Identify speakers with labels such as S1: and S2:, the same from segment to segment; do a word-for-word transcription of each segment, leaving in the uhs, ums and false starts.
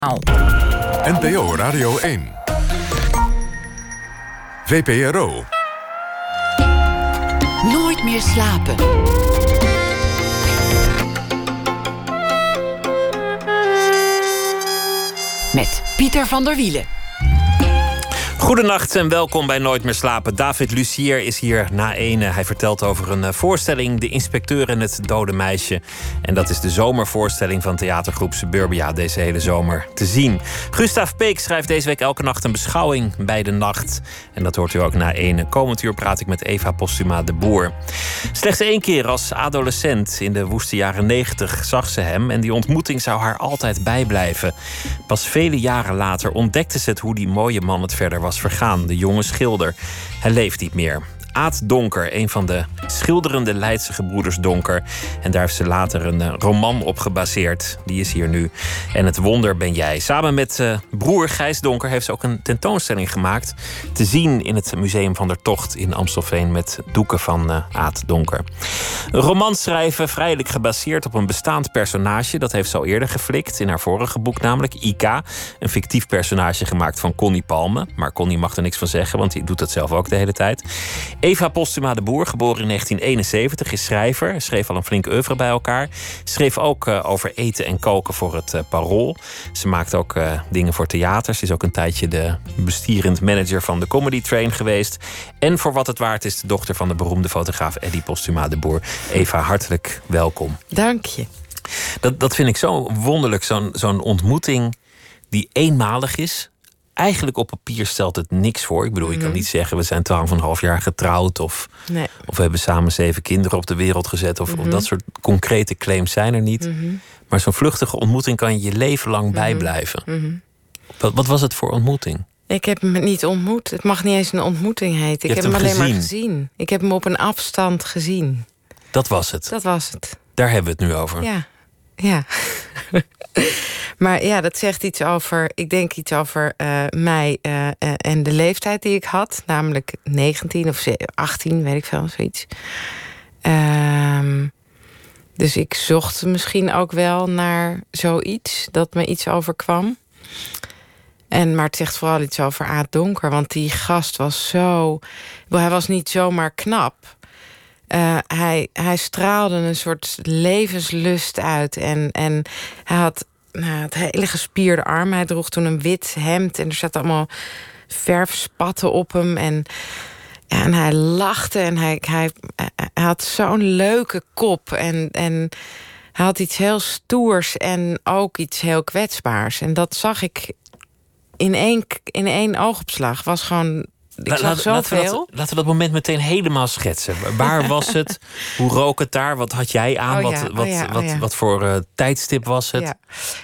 S1: N P O Radio één. V P R O.
S2: Nooit meer slapen. Met Pieter van der Wielen.
S3: Goedenacht en welkom bij Nooit meer slapen. David Lucier is hier na ene. Hij vertelt over een voorstelling, De Inspecteur en het Dode Meisje. En dat is de zomervoorstelling van theatergroep Suburbia deze hele zomer te zien. Gustav Peek schrijft deze week elke nacht een beschouwing bij de nacht. En dat hoort u ook na ene. Komend uur praat ik met Eva Postuma de Boer. Slechts één keer als adolescent in de woeste jaren negentig zag ze hem. En die ontmoeting zou haar altijd bijblijven. Pas vele jaren later ontdekte ze het hoe die mooie man het verder was vergaan, de jonge schilder. Hij leeft niet meer. Aad Donker, een van de schilderende Leidse gebroeders Donker. En daar heeft ze later een uh, roman op gebaseerd. Die is hier nu. En het wonder ben jij. Samen met uh, broer Gijs Donker heeft ze ook een tentoonstelling gemaakt. Te zien in het Museum van der Tocht in Amstelveen met doeken van uh, Aad Donker. Een roman schrijven, vrijelijk gebaseerd op een bestaand personage. Dat heeft ze al eerder geflikt in haar vorige boek, namelijk Ika. Een fictief personage gemaakt van Connie Palme. Maar Connie mag er niks van zeggen, want die doet het zelf ook de hele tijd. Eva Postuma de Boer, geboren in negentien eenenzeventig, is schrijver. Schreef al een flink oeuvre bij elkaar. Schreef ook uh, over eten en koken voor het uh, Parool. Ze maakt ook uh, dingen voor theaters. Ze is ook een tijdje de besturend manager van de Comedy Train geweest. En voor wat het waard is de dochter van de beroemde fotograaf Eddy Postuma de Boer. Eva, hartelijk welkom.
S4: Dank je.
S3: Dat, dat vind ik zo wonderlijk, zo'n, zo'n ontmoeting die eenmalig is. Eigenlijk op papier stelt het niks voor. Ik bedoel, mm-hmm. je kan niet zeggen, we zijn twaalf en een half jaar getrouwd. Of,
S4: nee.
S3: of we hebben samen zeven kinderen op de wereld gezet. Of, mm-hmm. of dat soort concrete claims zijn er niet. Mm-hmm. Maar zo'n vluchtige ontmoeting kan je je leven lang mm-hmm. bijblijven.
S4: Mm-hmm.
S3: Wat, wat was het voor ontmoeting?
S4: Ik heb hem niet ontmoet. Het mag niet eens een ontmoeting heten. Ik heb hem, hem alleen gezien. maar gezien. Ik heb hem op een afstand gezien.
S3: Dat was het?
S4: Dat was het.
S3: Daar hebben we het nu over.
S4: Ja. Ja. Maar ja, dat zegt iets over, ik denk iets over uh, mij uh, uh, en de leeftijd die ik had. Namelijk negentien of achttien, weet ik veel, zoiets. Uh, dus ik zocht misschien ook wel naar zoiets, dat me iets overkwam. En, maar het zegt vooral iets over Aad Donker, want die gast was zo... Hij was niet zomaar knap. Uh, hij, hij straalde een soort levenslust uit. En, en hij had, nou, had hele gespierde armen. Hij droeg toen een wit hemd. En er zaten allemaal verfspatten op hem. En, ja, en hij lachte. En hij, hij, hij had zo'n leuke kop. En, en hij had iets heel stoers. En ook iets heel kwetsbaars. En dat zag ik in één, in één oogopslag. Was gewoon... Ik zag zoveel.
S3: Laten we, dat, laten we dat moment meteen helemaal schetsen. Waar was het? Hoe rook het daar? Wat had jij aan?
S4: Oh
S3: wat,
S4: ja,
S3: wat,
S4: oh ja, oh
S3: wat,
S4: ja.
S3: wat voor uh, tijdstip was het?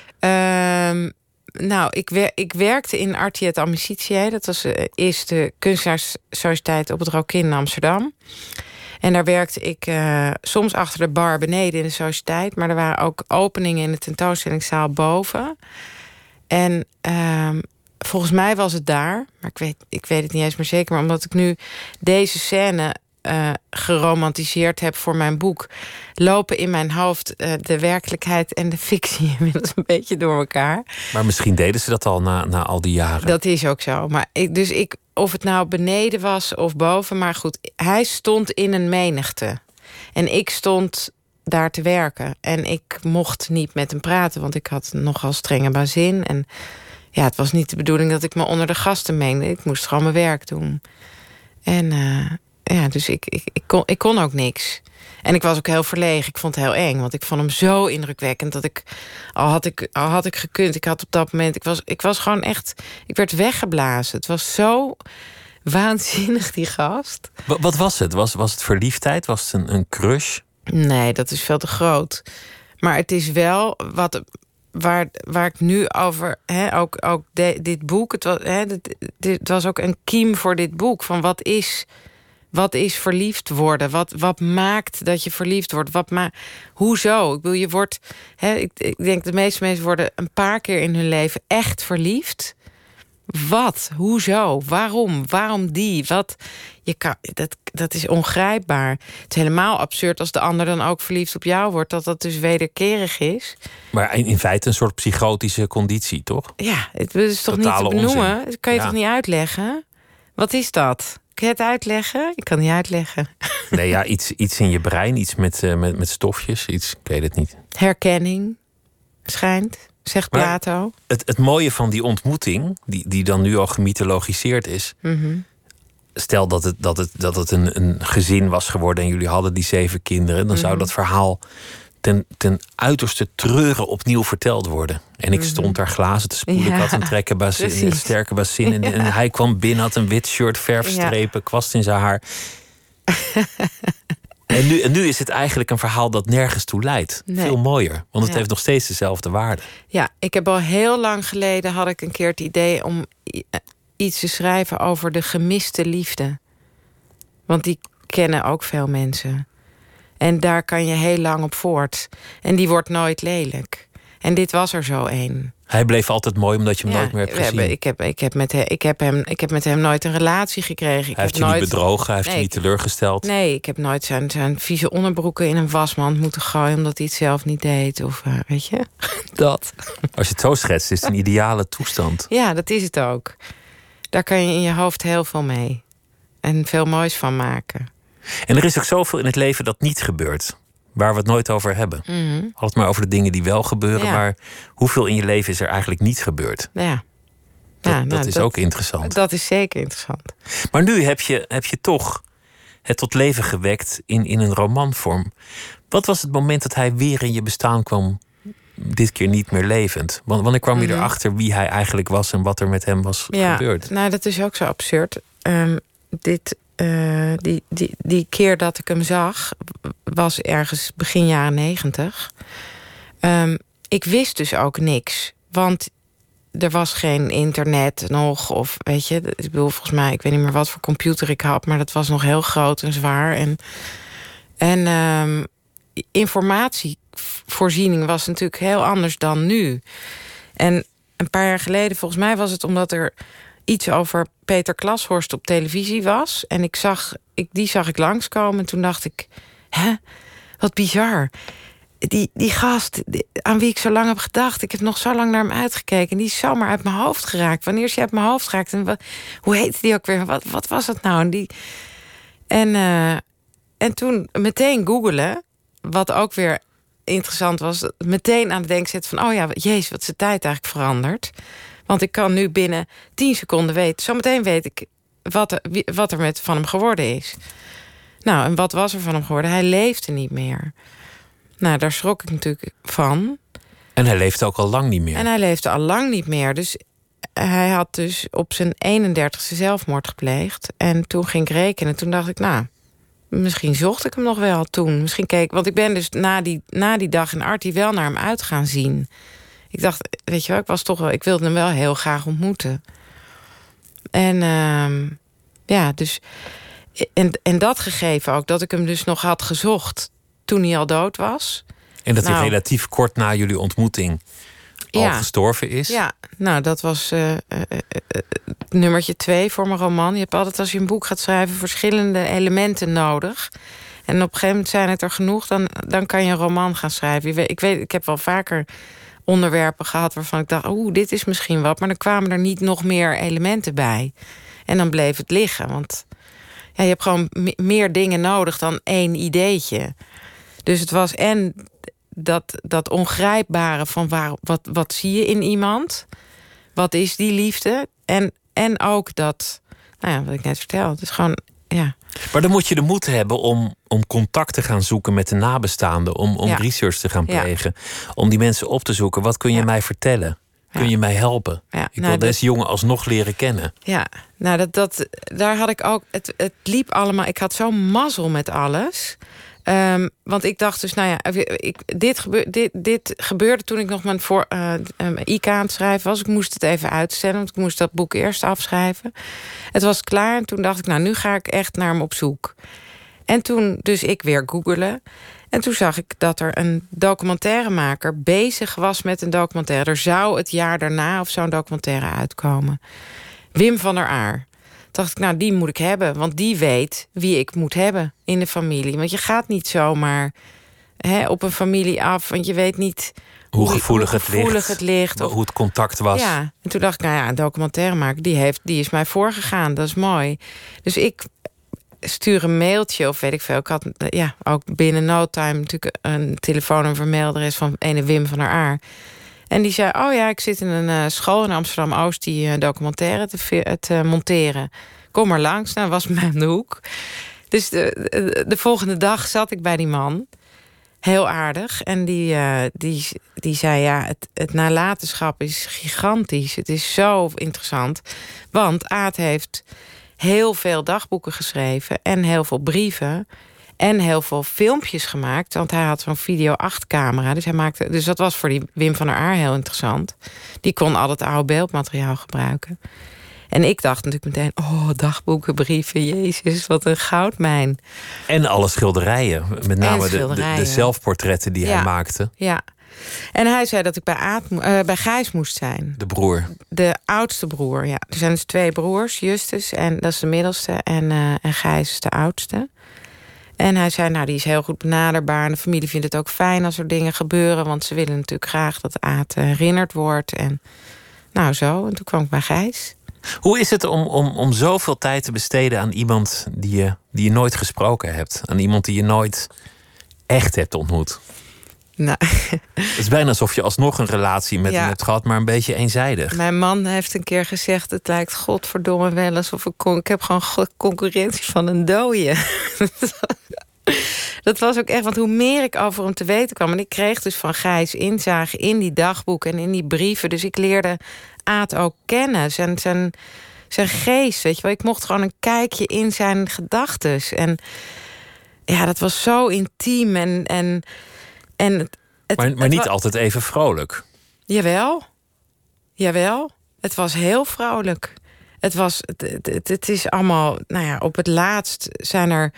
S4: Ja. Um, nou, ik, wer- ik werkte in Artiet Amicitie. Dat was de eerste kunstenaarssociëteit op het Rokin in Amsterdam. En daar werkte ik uh, soms achter de bar beneden in de sociëteit. Maar er waren ook openingen in de tentoonstellingszaal boven. En... Um, Volgens mij was het daar, maar ik weet, ik weet het niet eens meer zeker. Maar omdat ik nu deze scène uh, geromantiseerd heb voor mijn boek... lopen in mijn hoofd uh, de werkelijkheid en de fictie inmiddels een beetje door elkaar.
S3: Maar misschien deden ze dat al na, na al die jaren.
S4: Dat is ook zo. Maar ik, dus ik, of het nou beneden was of boven... maar goed, hij stond in een menigte. En ik stond daar te werken. En ik mocht niet met hem praten, want ik had nogal strenge bazin... en ja, het was niet de bedoeling dat ik me onder de gasten mengde. Ik moest gewoon mijn werk doen. En uh, ja, dus ik, ik, ik, kon, ik kon ook niks. En ik was ook heel verlegen. Ik vond het heel eng, want ik vond hem zo indrukwekkend... dat ik, al had ik, al had ik gekund, ik had op dat moment... Ik was, ik was gewoon echt, ik werd weggeblazen. Het was zo waanzinnig, die gast.
S3: Wat, wat was het? Was, was het verliefdheid? Was het een, een crush?
S4: Nee, dat is veel te groot. Maar het is wel wat... Waar, waar ik nu over, hè, ook, ook de, dit boek... Het was, hè, dit, dit, het was ook een kiem voor dit boek. Van wat is, wat is verliefd worden? Wat, wat maakt dat je verliefd wordt? Wat ma- Hoezo? Ik bedoel, je wordt... Hè, ik, ik denk de meeste mensen worden een paar keer in hun leven echt verliefd. Wat? Hoezo? Waarom? Waarom die? Wat? Je kan, dat, dat is ongrijpbaar. Het is helemaal absurd als de ander dan ook verliefd op jou wordt. Dat dat dus wederkerig is.
S3: Maar in, in feite een soort psychotische conditie, toch?
S4: Ja, het is toch
S3: Totale
S4: niet te benoemen?
S3: onzin.
S4: Dat kan je
S3: Ja.
S4: toch niet uitleggen? Wat is dat? Kun je het uitleggen? Ik kan het niet uitleggen.
S3: Nee, ja, iets, iets in je brein, iets met, uh, met, met stofjes, iets, ik weet het niet.
S4: Herkenning schijnt, zegt
S3: Maar-
S4: Plato.
S3: Het, het mooie van die ontmoeting, die, die dan nu al gemythologiseerd is.
S4: Mhm.
S3: Stel dat het, dat het, dat het een, een gezin was geworden en jullie hadden die zeven kinderen, dan zou
S4: Mhm.
S3: dat verhaal ten, ten uiterste treuren opnieuw verteld worden. En ik stond daar glazen te spoelen. Ik
S4: Ja,
S3: had een trekken bazin, een
S4: precies.
S3: sterke bazin. En, en hij kwam binnen, had een wit shirt, verfstrepen, kwast in zijn haar. En nu, en nu is het eigenlijk een verhaal dat nergens toe leidt.
S4: Nee.
S3: Veel mooier, want het
S4: Ja.
S3: heeft nog steeds dezelfde waarde.
S4: Ja, ik heb al heel lang geleden had ik een keer het idee om i- eh, iets te schrijven over de gemiste liefde. Want die kennen ook veel mensen. En daar kan je heel lang op voort. En die wordt nooit lelijk. En dit was er zo één.
S3: Hij bleef altijd mooi omdat je hem
S4: Ja,
S3: nooit meer hebt
S4: we
S3: gezien.
S4: hebben, ik, heb, ik, heb met he- ik, heb hem, ik heb met hem nooit een relatie gekregen. Ik
S3: Hij
S4: heb
S3: heeft je
S4: nooit,
S3: niet bedrogen, hij heeft
S4: Nee,
S3: je niet
S4: ik-
S3: teleurgesteld.
S4: Nee, ik heb nooit zijn, zijn vieze onderbroeken in een wasmand moeten gooien omdat hij het zelf niet deed. Of eh, weet je, dat.
S3: Als je het zo schetst, is het een ideale toestand.
S4: Ja, dat is het ook. Daar kan je in je hoofd heel veel mee. En veel moois van maken.
S3: En er is ook zoveel in het leven dat niet gebeurt. Waar we het nooit over hebben.
S4: Mhm.
S3: Altijd maar over de dingen die wel gebeuren.
S4: Ja.
S3: Maar hoeveel in je leven is er eigenlijk niet gebeurd?
S4: Ja.
S3: Dat,
S4: Ja,
S3: dat
S4: nou,
S3: is ook interessant.
S4: Dat is zeker interessant.
S3: Maar nu heb je, heb je toch het tot leven gewekt in, in een romanvorm. Wat was het moment dat hij weer in je bestaan kwam? Dit keer niet meer levend. Want wanneer kwam je
S4: Mhm.
S3: erachter wie hij eigenlijk was en wat er met hem was
S4: Ja,
S3: gebeurd?
S4: nou, dat is ook zo absurd. Ehm, dit, eh, die, die, die keer dat ik hem zag, was ergens begin jaren negentig. Ehm, ik wist dus ook niks. Want er was geen internet nog. Of weet je, ik bedoel, volgens mij, ik weet niet meer wat voor computer ik had, maar dat was nog heel groot en zwaar. En, en ehm, informatievoorziening was natuurlijk heel anders dan nu. En een paar jaar geleden, volgens mij was het omdat er iets over Peter Klashorst op televisie was. En ik zag, ik, die zag ik langskomen. En toen dacht ik, hè, wat bizar. Die, die gast die- aan wie ik zo lang heb gedacht. Ik heb nog zo lang naar hem uitgekeken. En die is zomaar uit mijn hoofd geraakt. Wanneer is hij uit mijn hoofd geraakt? En wat, hoe heette die ook weer? Wat, wat was het nou? En, die, en, eh, en toen meteen googelen. Wat ook weer interessant was. Meteen aan het denken zetten van... oh ja, jezus, wat is de tijd eigenlijk veranderd. Want ik kan nu binnen tien seconden weten... zometeen weet ik wat er, wie- wat er met van hem geworden is. Nou, en wat was er van hem geworden? Hij leefde niet meer. Nou, daar schrok ik natuurlijk van.
S3: En hij leeft ook al lang niet meer.
S4: En hij leefde al lang niet meer. Dus hij had dus op zijn eenendertigste zelfmoord gepleegd. En toen ging ik rekenen. Toen dacht ik, nou, misschien zocht ik hem nog wel toen. Misschien keek, want ik ben dus na die, na die dag in Artie wel naar hem uit gaan zien. Ik dacht, weet je wel, ik was toch wel, ik wilde hem wel heel graag ontmoeten. En ehm, ja, dus en, en dat gegeven ook, dat ik hem dus nog had gezocht toen hij al dood was.
S3: En dat hij
S4: Nou.
S3: relatief kort na jullie ontmoeting al
S4: Ja.
S3: gestorven is.
S4: Ja, nou, dat was eh, eh, eh, eh, nummertje twee voor mijn roman. Je hebt altijd, als je een boek gaat schrijven, verschillende elementen nodig. En op een gegeven moment zijn het er genoeg, dan, dan kan je een roman gaan schrijven. Je weet, ik, weet, ik heb wel vaker onderwerpen gehad waarvan ik dacht, oeh, dit is misschien wat. Maar dan kwamen er niet nog meer elementen bij. En dan bleef het liggen, want ja, je hebt gewoon me- meer dingen nodig dan één ideetje. Dus het was en dat, dat ongrijpbare van waar, wat, wat zie je in iemand? Wat is die liefde? En, en ook dat, nou ja, wat ik net vertelde. Het is gewoon, ja.
S3: Maar dan moet je de moed hebben om, om contact te gaan zoeken met de nabestaanden. Om, om
S4: Ja.
S3: research te gaan
S4: Ja.
S3: plegen. Om die mensen op te zoeken. Wat kun je
S4: Ja.
S3: mij vertellen? Kun
S4: Ja.
S3: je mij helpen?
S4: Ja,
S3: Ik
S4: nou,
S3: wil
S4: dat-
S3: deze jongen alsnog leren kennen.
S4: Ja, nou, dat, dat, daar had ik ook. Het, het liep allemaal. Ik had zo'n mazzel met alles. Ehm, want ik dacht dus, nou ja, ik, dit, gebeur, dit, dit gebeurde toen ik nog mijn, voor, uh, mijn I K aan het schrijven was. Ik moest het even uitstellen, want ik moest dat boek eerst afschrijven. Het was klaar en toen dacht ik, nou, nu ga ik echt naar hem op zoek. En toen dus ik weer googelen. En toen zag ik dat er een documentairemaker bezig was met een documentaire. Er zou het jaar daarna of zo'n documentaire uitkomen. Wim van der Aar. Toen dacht ik, nou, die moet ik hebben. Want die weet wie ik moet hebben in de familie. Want je gaat niet zomaar hè, op een familie af. Want je weet niet
S3: hoe gevoelig,
S4: hoe
S3: het,
S4: gevoelig
S3: ligt,
S4: het ligt. Of
S3: hoe het contact was.
S4: Ja, en toen dacht ik, nou ja, een documentairemaker, die, heeft, die is mij voorgegaan. Dat is mooi. Dus ik stuur een mailtje of weet ik veel. Ik had ja, ook binnen no time natuurlijk een telefoonnummer en mailadres van ene Wim van der Aar. En die zei, oh ja, ik zit in een uh, school in Amsterdam-Oost die uh, documentaire te, te monteren. Kom maar langs. Nou, dat was bij mij om de hoek. Dus de, de, de volgende dag zat ik bij die man. Heel aardig. En die, uh, die, die zei, ja, het, het nalatenschap is gigantisch. Het is zo interessant. Want Aad heeft heel veel dagboeken geschreven en heel veel brieven en heel veel filmpjes gemaakt. Want hij had zo'n video acht camera. Dus, hij maakte, dus dat was voor die Wim van der Aar heel interessant. Die kon al het oude beeldmateriaal gebruiken. En ik dacht natuurlijk meteen, oh, dagboeken, brieven, jezus, wat een goudmijn.
S3: En alle schilderijen. Met name
S4: schilderijen.
S3: De, de, de zelfportretten die
S4: ja.
S3: hij maakte.
S4: Ja. En hij zei dat ik bij, Aad, uh, bij Gijs moest zijn.
S3: De broer.
S4: De oudste broer, ja. Er zijn dus twee broers, Justus, en dat is de middelste. En, uh, en Gijs is de oudste. En hij zei, nou, die is heel goed benaderbaar. En de familie vindt het ook fijn als er dingen gebeuren. Want ze willen natuurlijk graag dat Aad herinnerd wordt. En nou, zo. En toen kwam ik bij Gijs.
S3: Hoe is het om, om, om zoveel tijd te besteden aan iemand die je, die je nooit gesproken hebt? Aan iemand die je nooit echt hebt ontmoet?
S4: Nou.
S3: Het is bijna alsof je alsnog een relatie met
S4: ja.
S3: hem hebt gehad, maar een beetje eenzijdig.
S4: Mijn man heeft een keer gezegd, het lijkt godverdomme wel alsof ik kon. Ik heb gewoon concurrentie van een dooie. Dat was ook echt, want hoe meer ik over hem te weten kwam, en ik kreeg dus van Gijs inzage in die dagboeken en in die brieven. Dus ik leerde Aad ook kennen, zijn, zijn, zijn geest, weet je wel. Ik mocht gewoon een kijkje in zijn gedachtes. En ja, dat was zo intiem en en en het, het,
S3: maar maar
S4: het
S3: niet
S4: wa-
S3: altijd even vrolijk.
S4: Jawel, jawel. Het was heel vrolijk. Het was, het, het, het is allemaal, nou ja, op het laatst zijn er,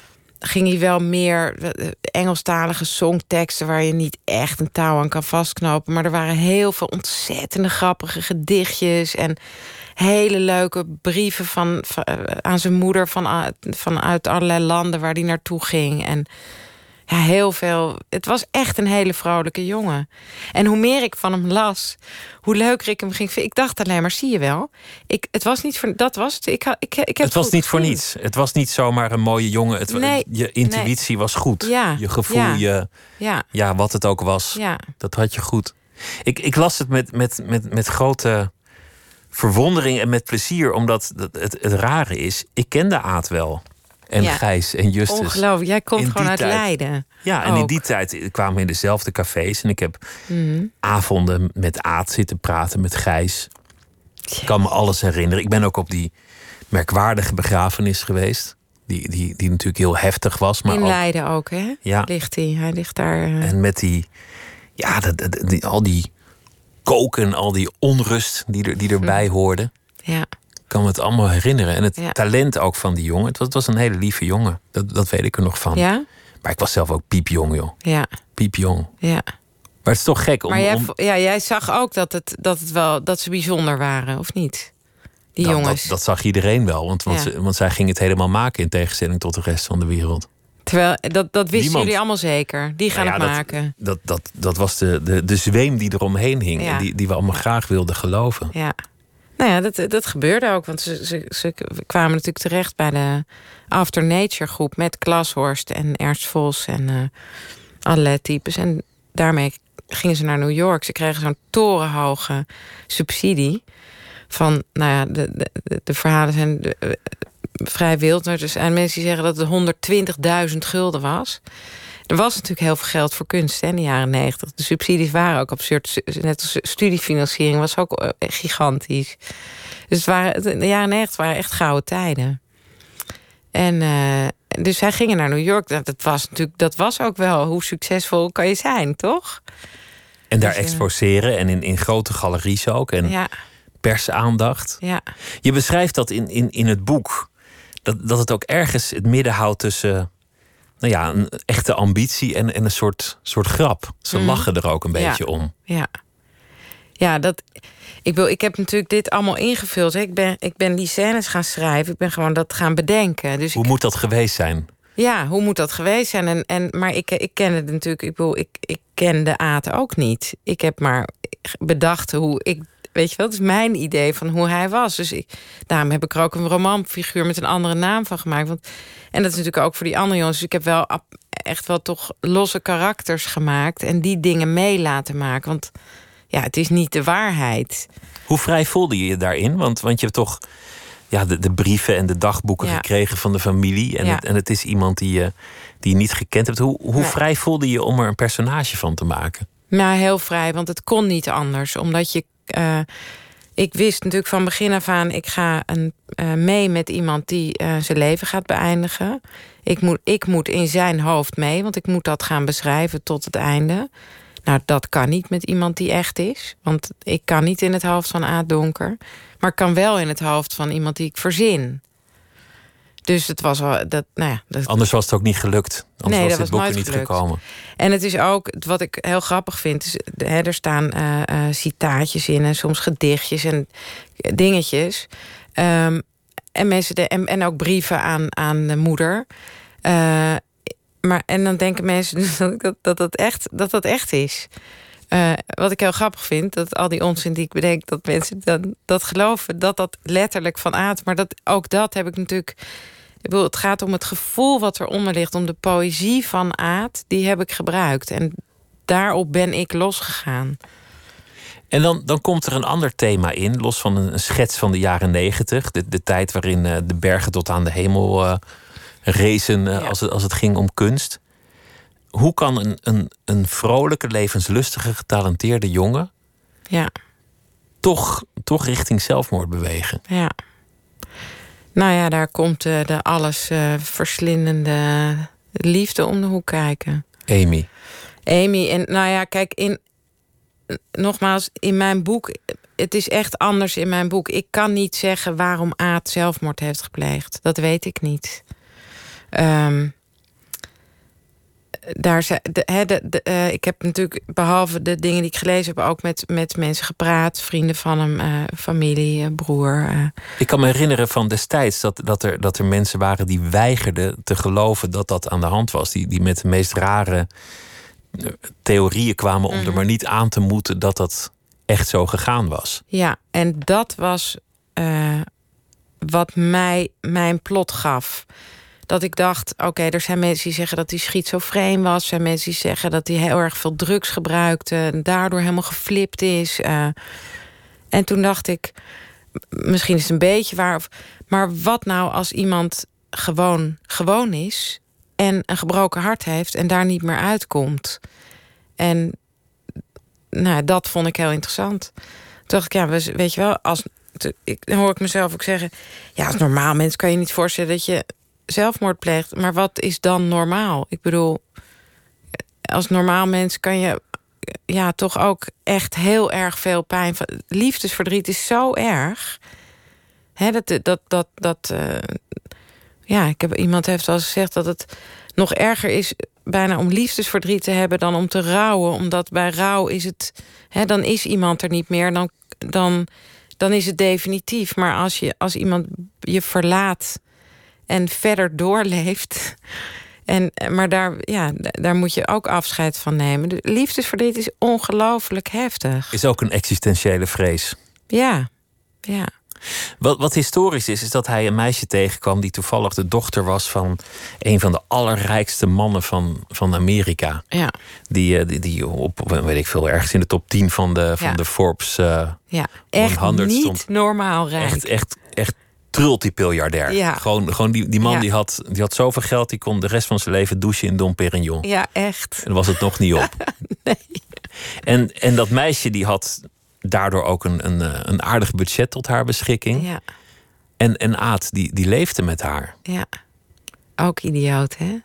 S4: ging hij wel meer Engelstalige songteksten waar je niet echt een touw aan kan vastknopen. Maar er waren heel veel ontzettende grappige gedichtjes en hele leuke brieven van, van aan zijn moeder van, vanuit allerlei landen waar hij naartoe ging. En ja, heel veel. Het was echt een hele vrolijke jongen. En hoe meer ik van hem las, hoe leuker ik hem ging vinden. Ik dacht alleen maar, zie je wel. Ik, het was niet voor, dat was het. Ik, ik, ik heb
S3: het was
S4: goed
S3: niet voor
S4: gezien.
S3: niets. Het was niet zomaar een mooie jongen. Het,
S4: Nee,
S3: je intuïtie
S4: nee.
S3: was goed.
S4: Ja,
S3: Je gevoel,
S4: ja,
S3: je,
S4: ja.
S3: ja, wat het ook was,
S4: Ja.
S3: dat had je goed. Ik, ik las het met, met, met, met grote verwondering en met plezier. Omdat het, het, het rare is, ik kende Aad wel. En
S4: Ja.
S3: Gijs en Justus.
S4: Ongelooflijk. Jij komt
S3: In
S4: gewoon
S3: die
S4: uit
S3: tijd.
S4: Leiden.
S3: Ja, en in
S4: Ook.
S3: die tijd kwamen we in dezelfde cafés. En ik heb
S4: Mhm.
S3: avonden met Aad zitten praten, met Gijs. Ik kan me alles herinneren. Ik ben ook op die merkwaardige begrafenis geweest. Die, die, die natuurlijk heel heftig was. Maar
S4: In
S3: ook,
S4: Leiden ook, hè?
S3: Ja.
S4: Ligt hij. Hij ligt daar. uh,
S3: en met die, ja, dat, dat- die, al die koken, al die onrust die, er, die erbij hoorde.
S4: Ja.
S3: Ik kan me het allemaal herinneren. En het
S4: Ja.
S3: talent ook van die jongen. Het was, het was een hele lieve jongen. Dat, dat weet ik er nog van.
S4: Ja?
S3: Maar ik was zelf ook piepjong, joh.
S4: Ja.
S3: Piepjong.
S4: Ja.
S3: Maar het is toch gek om...
S4: Maar jij,
S3: om
S4: vo- ja, jij zag ook dat, het, dat, het wel, dat ze bijzonder waren, of niet? Die
S3: dat,
S4: jongens.
S3: Dat, dat zag iedereen wel. Want, want,
S4: Ja.
S3: ze- want zij ging het helemaal maken in tegenstelling tot de rest van de wereld.
S4: Terwijl, dat, dat wisten
S3: Niemand.
S4: jullie allemaal zeker. Die gaan
S3: Nou ja,
S4: het
S3: dat-
S4: maken.
S3: Dat, dat, dat was de, de, de zweem die eromheen hing.
S4: Ja.
S3: En die, die we allemaal graag wilden geloven.
S4: Ja. Nou ja, dat, dat gebeurde ook. Want ze, ze, ze kwamen natuurlijk terecht bij de After Nature groep met Glashorst en Ernst Vos en uh, allerlei types. En daarmee gingen ze naar New York. Ze kregen zo'n torenhoge subsidie van, nou ja, de, de, de, de verhalen zijn de, uh, vrij wild. Dus en mensen die zeggen dat het honderdtwintigduizend gulden was. Er was natuurlijk heel veel geld voor kunst hè, in de jaren negentig. De subsidies waren ook absurd. Net als studiefinanciering was ook uh, gigantisch. Dus het waren, de jaren negentig waren echt gouden tijden. En uh, dus zij gingen naar New York. Dat, dat was natuurlijk, dat was ook wel hoe succesvol kan je zijn, toch?
S3: En daar
S4: Dus, uh,
S3: exposeren en in, in grote galeries ook. En
S4: Ja,
S3: persaandacht.
S4: ja,
S3: Je beschrijft dat in, in, in het boek. Dat, dat het ook ergens het midden houdt tussen nou ja, een echte ambitie en, en een soort, soort grap. Ze
S4: Mm.
S3: lachen er ook een beetje
S4: Ja.
S3: om.
S4: Ja, ja dat, ik, wil, ik heb natuurlijk dit allemaal ingevuld. Hè. Ik, ben, ik ben die scènes gaan schrijven. Ik ben gewoon dat gaan bedenken. Dus
S3: Hoe
S4: ik,
S3: moet dat geweest zijn?
S4: ja, hoe moet dat geweest zijn? En, en, maar ik, ik ken het natuurlijk. Ik, bedoel, ik, ik ken de Aad ook niet. Ik heb maar bedacht hoe ik. Weet je wel, dat is mijn idee van hoe hij was. Dus ik, daarom heb ik er ook een romanfiguur met een andere naam van gemaakt. Want, en dat is natuurlijk ook voor die andere jongens. Dus ik heb wel ap- echt wel toch losse karakters gemaakt. En die dingen mee laten maken. Want ja, het is niet de waarheid.
S3: Hoe vrij voelde je je daarin? Want, want je hebt toch ja, de, de brieven en de dagboeken
S4: Ja.
S3: gekregen van de familie. En,
S4: Ja.
S3: het, en het is iemand die je, die je niet gekend hebt. Hoe, hoe
S4: Nee.
S3: vrij voelde je je om er een personage van te maken?
S4: Nou, heel vrij, want het kon niet anders. Omdat je... Uh, ik wist natuurlijk van begin af aan... ik ga een, uh, mee met iemand die uh, zijn leven gaat beëindigen. Ik moet, ik moet in zijn hoofd mee, want ik moet dat gaan beschrijven tot het einde. Nou, dat kan niet met iemand die echt is. Want ik kan niet in het hoofd van Aad Donker. Maar ik kan wel in het hoofd van iemand die ik verzin. Dus het was wel... Dat, nou ja, dat...
S3: Anders was het ook niet gelukt. Anders
S4: Nee,
S3: was
S4: dat
S3: dit
S4: was
S3: boek er
S4: nooit
S3: niet
S4: gelukt.
S3: gekomen.
S4: En het is ook, wat ik heel grappig vind... Is, hè, er staan uh, uh, citaatjes in en soms gedichtjes en dingetjes. Um, en, mensen de, en, en ook brieven aan, aan de moeder. Uh, maar, en dan denken mensen dat dat, dat, dat, echt, dat, dat echt is. Uh, wat ik heel grappig vind, dat al die onzin die ik bedenk... dat mensen dan, dat geloven, dat dat letterlijk van Aad... maar dat, ook dat heb ik natuurlijk... Ik bedoel, het gaat om het gevoel wat eronder ligt, om de poëzie van Aad, die heb ik gebruikt. En daarop ben ik losgegaan.
S3: En dan, dan komt er een ander thema in, los van een, een schets van de jaren negentig. De, de tijd waarin uh, de bergen tot aan de hemel uh, rezen uh,
S4: Ja.
S3: als, het, als het ging om kunst. Hoe kan een, een, een vrolijke, levenslustige, getalenteerde jongen
S4: Ja,
S3: toch, toch richting zelfmoord bewegen?
S4: ja. Nou ja, daar komt uh, de alles uh, verslindende liefde om de hoek kijken.
S3: Amy.
S4: Amy, en nou ja, kijk, in, nogmaals, in mijn boek... het is echt anders in mijn boek. Ik kan niet zeggen waarom Aad zelfmoord heeft gepleegd. Dat weet ik niet. Um, daar zijn, de, he, de, de, uh, ik heb natuurlijk, behalve de dingen die ik gelezen heb... ook met, met mensen gepraat, vrienden van hem, uh, familie, uh, broer. Uh.
S3: Ik kan me herinneren van destijds dat, dat, er, dat er mensen waren... die weigerden te geloven dat dat aan de hand was. Die, die met de meest rare theorieën kwamen... om
S4: Mm-hmm.
S3: er maar niet aan te moeten dat dat echt zo gegaan was.
S4: Ja, en dat was uh, wat mij mijn plot gaf. Dat ik dacht, oké, okay, er zijn mensen die zeggen dat hij schizofreen was. Er zijn mensen die zeggen dat hij heel erg veel drugs gebruikte... en daardoor helemaal geflipt is. Uh, en toen dacht ik, misschien is het een beetje waar... Of, maar wat nou als iemand gewoon, gewoon is... en een gebroken hart heeft en daar niet meer uitkomt? En nou, dat vond ik heel interessant. Toen dacht ik, ja, weet je wel... als ik, dan hoor ik mezelf ook zeggen... ja, als normaal mens kan je niet voorstellen dat je... zelfmoord pleegt, maar wat is dan normaal? Ik bedoel, als normaal mens kan je ja toch ook echt heel erg veel pijn van. Liefdesverdriet is zo erg. Hè, dat dat dat dat uh, ja, ik heb iemand heeft wel eens gezegd dat het nog erger is bijna om liefdesverdriet te hebben dan om te rouwen, omdat bij rouw is het, hè, dan is iemand er niet meer, dan dan dan is het definitief. Maar als je als iemand je verlaat en verder doorleeft. En, maar daar, ja, daar moet je ook afscheid van nemen. De liefdesverdriet is ongelooflijk heftig.
S3: Is ook een existentiële vrees.
S4: Ja, ja.
S3: Wat, wat historisch is, is dat hij een meisje tegenkwam... die toevallig de dochter was van een van de allerrijkste mannen van, van Amerika.
S4: Ja.
S3: Die, die, die op, weet ik veel, ergens in de top tien van de, van
S4: ja.
S3: de Forbes uh,
S4: ja, echt
S3: honderd
S4: niet
S3: stond.
S4: normaal rijk.
S3: Echt, echt, echt trultipiljardair.
S4: Ja.
S3: Gewoon, gewoon die, die man
S4: ja.
S3: die, had, die had zoveel geld... die kon de rest van zijn leven douchen in Dom Perignon.
S4: Ja, echt.
S3: En dan was het nog niet op.
S4: Nee.
S3: En, en dat meisje die had daardoor ook een, een, een aardig budget tot haar beschikking.
S4: Ja.
S3: En, en Aad, die, die leefde met haar.
S4: Ja, ook idioot, hè?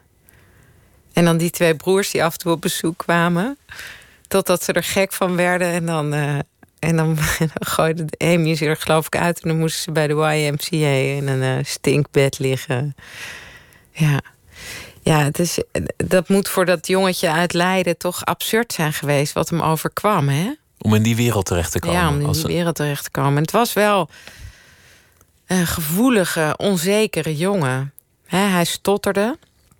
S4: En dan die twee broers die af en toe op bezoek kwamen... totdat ze er gek van werden en dan... Uh... En dan, dan gooide de Amy ze er geloof ik uit... en dan moesten ze bij de Y M C A in een uh, stinkbed liggen. Ja. Ja, het is, dat moet voor dat jongetje uit Leiden toch absurd zijn geweest wat hem overkwam, hè?
S3: Om in die wereld terecht te komen.
S4: Ja, om in
S3: als
S4: die
S3: een...
S4: wereld terecht te komen. En het was wel een gevoelige, onzekere jongen. He, hij stotterde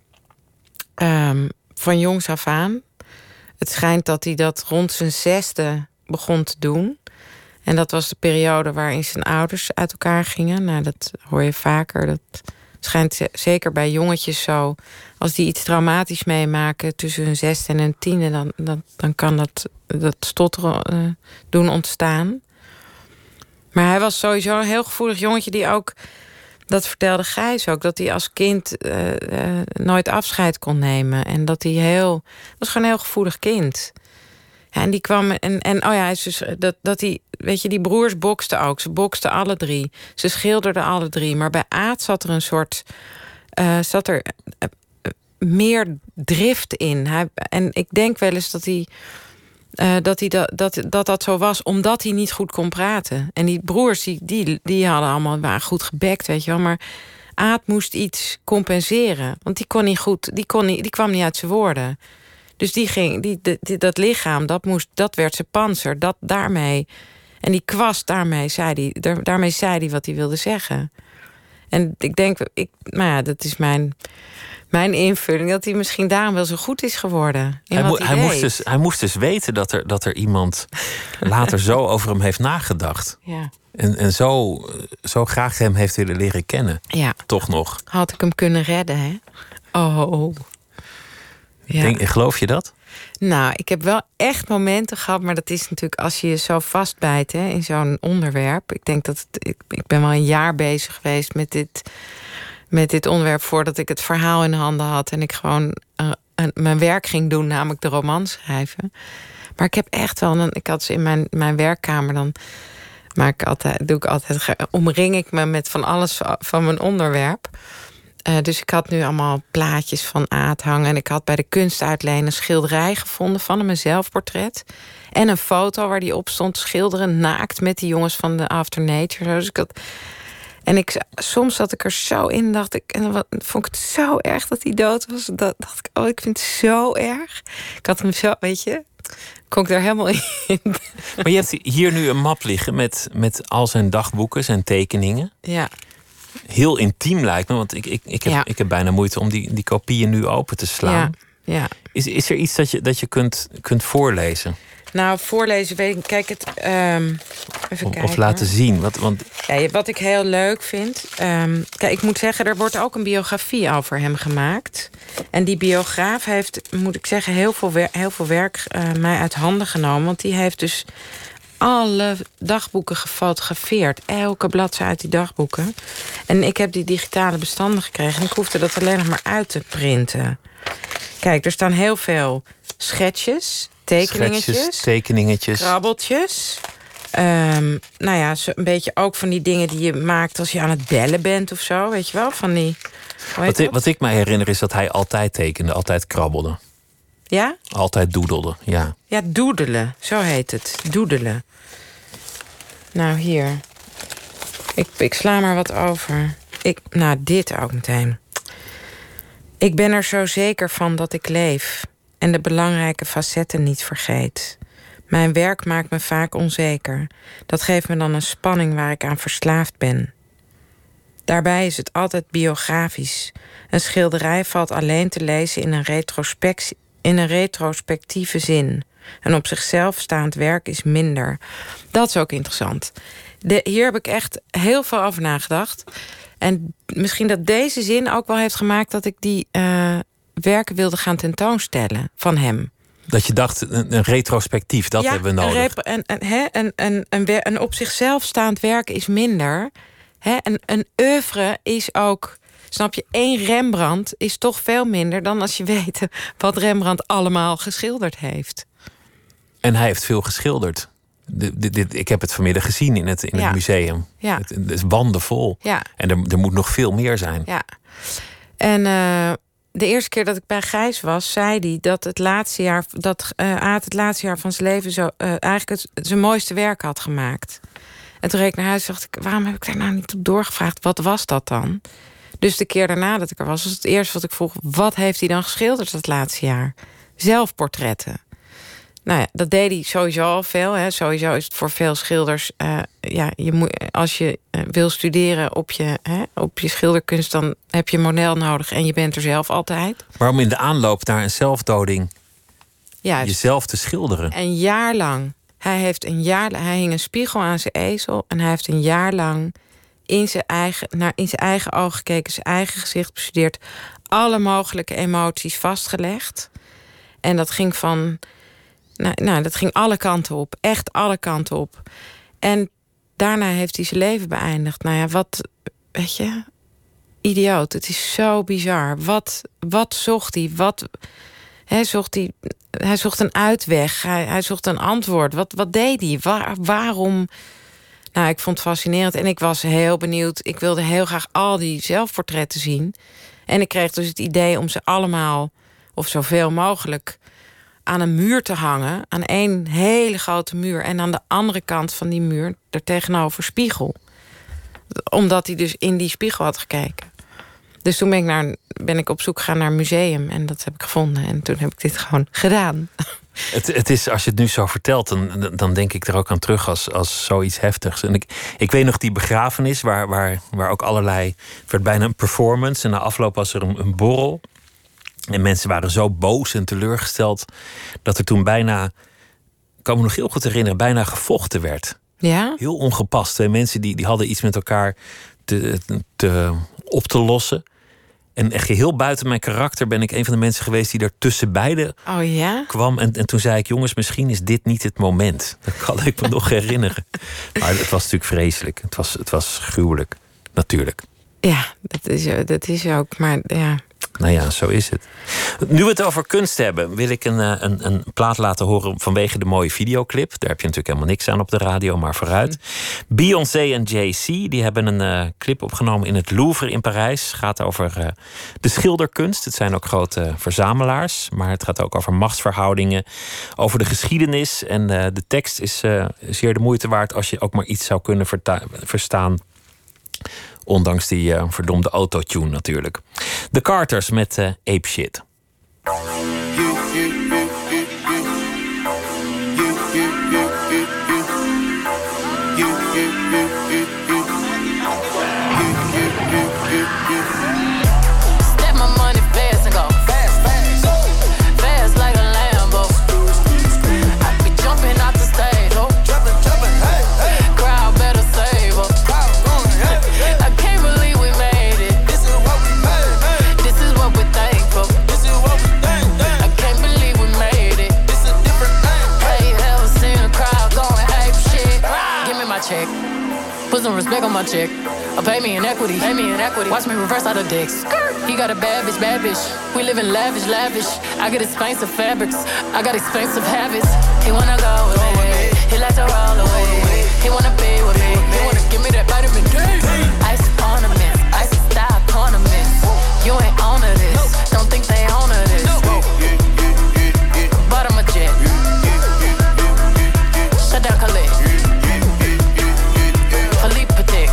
S4: um, van jongs af aan. Het schijnt dat hij dat rond zijn zesde begon te doen. En dat was de periode waarin zijn ouders uit elkaar gingen. Nou, dat hoor je vaker. Dat schijnt zeker bij jongetjes zo. Als die iets traumatisch meemaken tussen hun zesde en hun tiende... dan, dan, dan kan dat, dat stotteren uh, doen ontstaan. Maar hij was sowieso een heel gevoelig jongetje die ook... dat vertelde Gijs ook, dat hij als kind uh, uh, nooit afscheid kon nemen. En dat hij heel... was gewoon een heel gevoelig kind. Ja, en die kwam... En, en oh ja, hij is dus, dat, dat die... Weet je, die broers boksten ook. Ze boksten alle drie. Ze schilderden alle drie. Maar bij Aad zat er een soort... Uh, zat er uh, meer drift in. Hij, en ik denk wel eens dat hij... Uh, dat, hij dat, dat, dat dat zo was, omdat hij niet goed kon praten. En die broers, die, die, die hadden allemaal waren goed gebekt, weet je wel. Maar Aad moest iets compenseren. Want die kon niet goed, die, kon niet, die kwam niet uit zijn woorden. Dus die ging, die, die, die, dat lichaam, dat, moest, dat werd zijn panzer. Dat daarmee. En die kwast, daarmee zei hij, daar, daarmee zei hij wat hij wilde zeggen. En ik denk, ik, nou ja, dat is mijn... Mijn invulling, dat hij misschien daarom wel zo goed is geworden.
S3: Hij, mo-
S4: hij,
S3: hij, moest dus, hij moest dus weten dat er, dat er iemand later zo over hem heeft nagedacht.
S4: Ja.
S3: En, en zo, zo graag hem heeft willen leren kennen.
S4: Ja.
S3: Toch nog.
S4: Had ik hem kunnen redden, hè? Oh. Ja.
S3: Denk, geloof je dat?
S4: Nou, ik heb wel echt momenten gehad, maar dat is natuurlijk als je je zo vastbijt, hè, in zo'n onderwerp. Ik denk dat het, ik, ik ben wel een jaar bezig geweest met dit... met dit onderwerp voordat ik het verhaal in handen had... en ik gewoon uh, uh, mijn werk ging doen, namelijk de roman schrijven. Maar ik heb echt wel... Dan, ik had ze in mijn, mijn werkkamer, dan maak ik altijd, doe ik altijd, omring ik me met van alles van mijn onderwerp. Uh, dus ik had nu allemaal plaatjes van Aad hangen... en ik had bij de kunstuitleen een schilderij gevonden van hem, een zelfportret... en een foto waar die op stond, schilderen naakt... met die jongens van de After Nature. Dus ik had... En ik, soms zat ik er zo in, dacht ik, en dan vond ik het zo erg dat hij dood was. Dat dacht ik, oh, ik vind het zo erg. Ik had hem zo, weet je, kon ik daar helemaal in.
S3: Maar je hebt hier nu een map liggen met, met al zijn dagboeken, zijn tekeningen.
S4: Ja.
S3: Heel intiem lijkt me, want ik, ik, ik, heb,
S4: ja.
S3: ik heb bijna moeite om die, die kopieën nu open te slaan.
S4: Ja. Ja.
S3: Is, is er iets dat je, dat je kunt, kunt voorlezen?
S4: Nou, voorlezen weet ik. Kijk, het. Um, even
S3: of,
S4: kijken.
S3: Of laten zien. Wat, want...
S4: ja, wat ik heel leuk vind. Um, kijk, ik moet zeggen, er wordt ook een biografie over hem gemaakt. En die biograaf heeft, moet ik zeggen, heel veel, wer- heel veel werk uh, mij uit handen genomen. Want die heeft dus alle dagboeken gefotografeerd. Elke bladzijde uit die dagboeken. En ik heb die digitale bestanden gekregen. En ik hoefde dat alleen nog maar uit te printen. Kijk, er staan heel veel schetsjes. Tekeningetjes,
S3: Schetsjes, tekeningetjes,
S4: krabbeltjes. Um, nou ja, zo een beetje ook van die dingen die je maakt als je aan het bellen bent of zo, weet je wel? Van die.
S3: Wat ik, wat ik me herinner is dat hij altijd tekende, altijd krabbelde.
S4: Ja?
S3: Altijd doedelde, ja.
S4: Ja, doedelen, zo heet het. Doedelen. Nou, hier. Ik, ik sla maar wat over. Ik, nou, dit ook meteen. Ik ben er zo zeker van dat ik leef en de belangrijke facetten niet vergeet. Mijn werk maakt me vaak onzeker. Dat geeft me dan een spanning waar ik aan verslaafd ben. Daarbij is het altijd biografisch. Een schilderij valt alleen te lezen in een, retrospectie, in een retrospectieve zin. Een op zichzelf staand werk is minder. Dat is ook interessant. De, hier heb ik echt heel veel over nagedacht. En misschien dat deze zin ook wel heeft gemaakt dat ik die uh, werken wilde gaan tentoonstellen van hem.
S3: Dat je dacht, een, een retrospectief, dat
S4: ja,
S3: hebben we nodig.
S4: Een, rep- een, een, he, een, een, een, een op zichzelf staand werk is minder. He, een, een oeuvre is ook, snap je, één Rembrandt is toch veel minder dan als je weet wat Rembrandt allemaal geschilderd heeft.
S3: En hij heeft veel geschilderd. De, de, de, ik heb het vanmiddag gezien in het, in
S4: ja.
S3: het museum.
S4: Ja.
S3: Het, het is wandenvol.
S4: Ja.
S3: En er, er moet nog veel meer zijn.
S4: Ja. En uh, de eerste keer dat ik bij Gijs was, zei hij dat het laatste jaar, dat uh, Aad het laatste jaar van zijn leven zo uh, eigenlijk het, zijn mooiste werk had gemaakt. En toen reed ik naar huis en dacht ik, waarom heb ik daar nou niet op doorgevraagd? Wat was dat dan? Dus de keer daarna dat ik er was, was het eerste wat ik vroeg... wat heeft hij dan geschilderd het laatste jaar? Zelfportretten. Nou ja, dat deed hij sowieso al veel. Hè. Sowieso is het voor veel schilders... Uh, ja, je moet, als je uh, wil studeren op je, hè, op je schilderkunst... dan heb je een model nodig en je bent er zelf altijd.
S3: Maar om in de aanloop naar een zelfdoding...
S4: Juist.
S3: Jezelf te schilderen.
S4: Een jaar lang. Hij, heeft een jaar, hij hing een spiegel aan zijn ezel... en hij heeft een jaar lang in zijn eigen, naar in zijn eigen ogen gekeken... zijn eigen gezicht bestudeerd... alle mogelijke emoties vastgelegd. En dat ging van... Nou, nou, dat ging alle kanten op. Echt alle kanten op. En daarna heeft hij zijn leven beëindigd. Nou ja, wat... Weet je... Idioot. Het is zo bizar. Wat, wat zocht hij? Wat... Hij zocht, hij, hij zocht een uitweg. Hij, hij zocht een antwoord. Wat, wat deed hij? Waar, waarom... Nou, ik vond het fascinerend. En ik was heel benieuwd. Ik wilde heel graag al die zelfportretten zien. En ik kreeg dus het idee om ze allemaal... of zoveel mogelijk... aan een muur te hangen. Aan één hele grote muur. En aan de andere kant van die muur... er tegenover spiegel. Omdat hij dus in die spiegel had gekeken. Dus toen ben ik, naar, ben ik op zoek gegaan naar een museum. En dat heb ik gevonden. En toen heb ik dit gewoon gedaan.
S3: Het, het is, als je het nu zo vertelt, dan, dan denk ik er ook aan terug als, als zoiets heftigs. En ik, ik weet nog die begrafenis, waar, waar, waar ook allerlei... Het werd bijna een performance. En na afloop was er een, een borrel. En mensen waren zo boos en teleurgesteld... dat er toen bijna, ik kan me nog heel goed herinneren... bijna gevochten werd.
S4: Ja?
S3: Heel ongepast. Twee mensen die, die hadden iets met elkaar te, te, op te lossen. En echt geheel buiten mijn karakter ben ik een van de mensen geweest... die er tussen beiden
S4: oh, ja?
S3: kwam. En, en toen zei ik, jongens, misschien is dit niet het moment. Dat kan ik me nog herinneren. Maar het was natuurlijk vreselijk. Het was, het was gruwelijk, natuurlijk.
S4: Ja, dat is, dat is ook, maar ja...
S3: Nou ja, zo is het. Nu we het over kunst hebben, wil ik een, een, een plaat laten horen vanwege de mooie videoclip. Daar heb je natuurlijk helemaal niks aan op de radio, maar vooruit. Mm. Beyoncé en Jay-Z, die hebben een uh, clip opgenomen in het Louvre in Parijs. Het gaat over uh, de schilderkunst. Het zijn ook grote verzamelaars, maar het gaat ook over machtsverhoudingen, over de geschiedenis. En uh, de tekst is uh, zeer de moeite waard als je ook maar iets zou kunnen verta- verstaan. Ondanks die uh, verdomde autotune natuurlijk. De Carters met uh, Ape Shit.
S5: Step my money fast and go fast, fast, fast like a Lambo. I be jumping out the stage, oh, jumping, jumping, hey, hey. Crowd better save us. I can't believe we made it. This is what we made, made. This is what we thankful. This is what we think, think. I can't believe we made it. This is a different thing. Hey, ever seen a crowd going ape shit? Give me my check. Put some respect on my check. Or pay me in equity. Pay me in equity. Watch me reverse out of dicks. He got a bad bitch, bad bitch. We live in lavish, lavish. I get expensive fabrics. I got expensive habits. He wanna go with me. He like to roll away. He wanna be with me. He wanna give me that vitamin D. Ice ornaments. Ice style ornaments. You ain't on to this. Don't think they own to this. But I'm a jet. Shut down Khalid. Philippe Patek.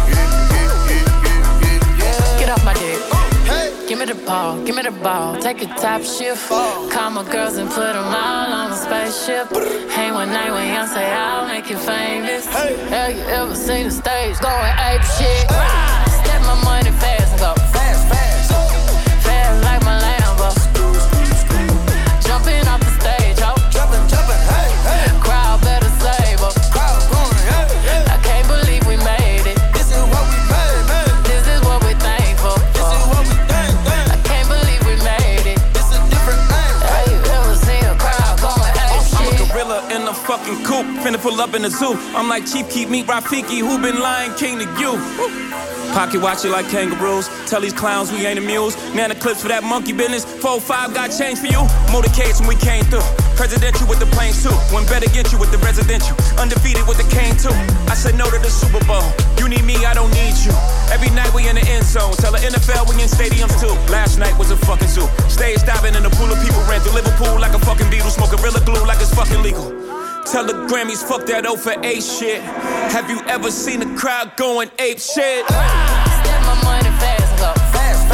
S5: Get off my dick. Give me the ball, give me the ball. Take a top shift. Call my girls and put them all on a spaceship. Hang one night when young say I'll make you famous. Have you ever seen the stage going ape shit? Step my money fast and go fast, fast. Fast like my Lambo. Jumping off the stage, ho. Jumping, jumping, hey, hey. Crowd better save us. Crowd going, hey, hey. I can't believe we made it. This is what we made, made. This is what we thankful. This is what we think, think. I can't believe we made it. This is a different thing. Have you ever seen a crowd going ape shit?
S6: I'm a gorilla in a fucking coop, finna pull up in the zoo. I'm like Chief Keef, meet Rafiki, who been Lion King to you? Woo. Pocket watch it like kangaroos. Tell these clowns we ain't amused. Nana clips for that monkey business. four five got change for you. Motorcades when we came through. Presidential with the plane too. One better get you with the residential. Undefeated with the cane too. I said no to the Super Bowl. You need me, I don't need you. Every night we in the end zone. Tell the N F L we in stadiums too. Last night was a fucking zoo. Stage diving in a pool of people. Ran through Liverpool like a fucking Beatle. Smoke Gorilla Glue like it's fucking legal. Tell the Grammys, fuck that O for A shit. Have you ever seen a crowd going ape shit?
S5: Step my money fast and go fast,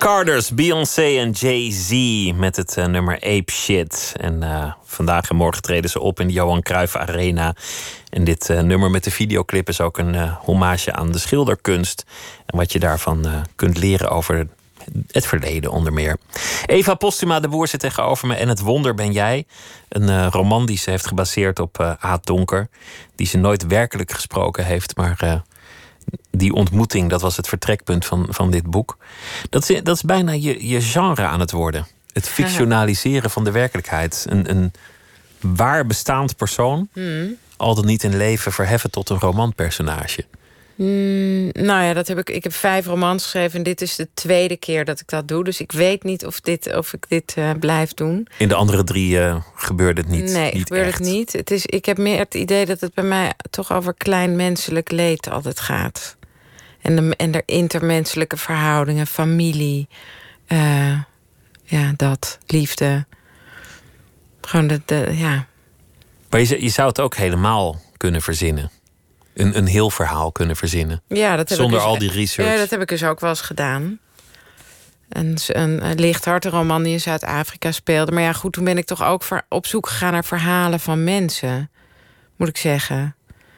S3: Carters, Beyoncé en Jay-Z met het uh, nummer Ape Shit. En uh, vandaag en morgen treden ze op in de Johan Cruijff Arena. En dit uh, nummer met de videoclip is ook een uh, hommage aan de schilderkunst. En wat je daarvan uh, kunt leren over het verleden onder meer. Eva Postuma de Boer zit tegenover me en Het Wonder ben jij. Een uh, roman die ze heeft gebaseerd op uh, Aad Donker. Die ze nooit werkelijk gesproken heeft, maar uh, die ontmoeting, dat was het vertrekpunt van, van dit boek. Dat is, dat is bijna je, je genre aan het worden. Het fictionaliseren van de werkelijkheid. Een, een waar bestaand persoon, mm. al dan niet in leven verheffen tot een romanpersonage.
S4: Mm, nou ja, dat heb ik. Ik heb vijf romans geschreven en dit is de tweede keer dat ik dat doe. Dus ik weet niet of, dit, of ik dit uh, blijf doen.
S3: In de andere drie uh, gebeurde het niet.
S4: Nee,
S3: niet
S4: gebeurde
S3: echt.
S4: het niet. Het is, ik heb meer het idee dat het bij mij toch over klein menselijk leed altijd gaat. En de, en de intermenselijke verhoudingen, familie, uh, ja, dat, liefde. Gewoon de, de ja.
S3: Maar je, je zou het ook helemaal kunnen verzinnen. Een, een heel verhaal kunnen verzinnen.
S4: Ja, dat heb
S3: zonder
S4: ik dus,
S3: al die research.
S4: Ja, dat heb ik dus ook wel eens gedaan. Een, een, een lichthartige roman die in Zuid-Afrika speelde. Maar ja, goed, toen ben ik toch ook op zoek gegaan naar verhalen van mensen. Moet ik zeggen.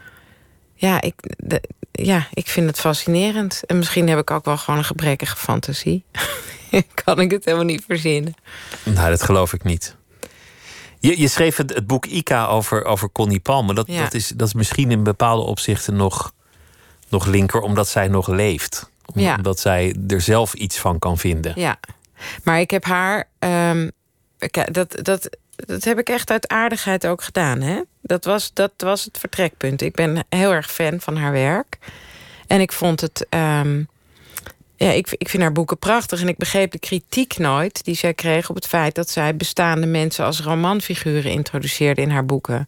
S4: Ja, ik, de, ja, ik vind het fascinerend. En misschien heb ik ook wel gewoon een gebrekkige fantasie. Kan ik het helemaal niet verzinnen.
S3: Nou, dat geloof ik niet. Je, je schreef het, het boek Ika over, over Connie Palme. Dat,
S4: ja.
S3: dat, is, dat is misschien in bepaalde opzichten nog, nog linker, omdat zij nog leeft. Om,
S4: Ja.
S3: Omdat zij er zelf iets van kan vinden.
S4: Ja, maar ik heb haar... Um, dat, dat, dat heb ik echt uit aardigheid ook gedaan. Hè? Dat, was, dat was het vertrekpunt. Ik ben heel erg fan van haar werk. En ik vond het... Um, ja, ik, ik vind haar boeken prachtig. En ik begreep de kritiek nooit die zij kreeg op het feit dat zij bestaande mensen als romanfiguren introduceerde in haar boeken.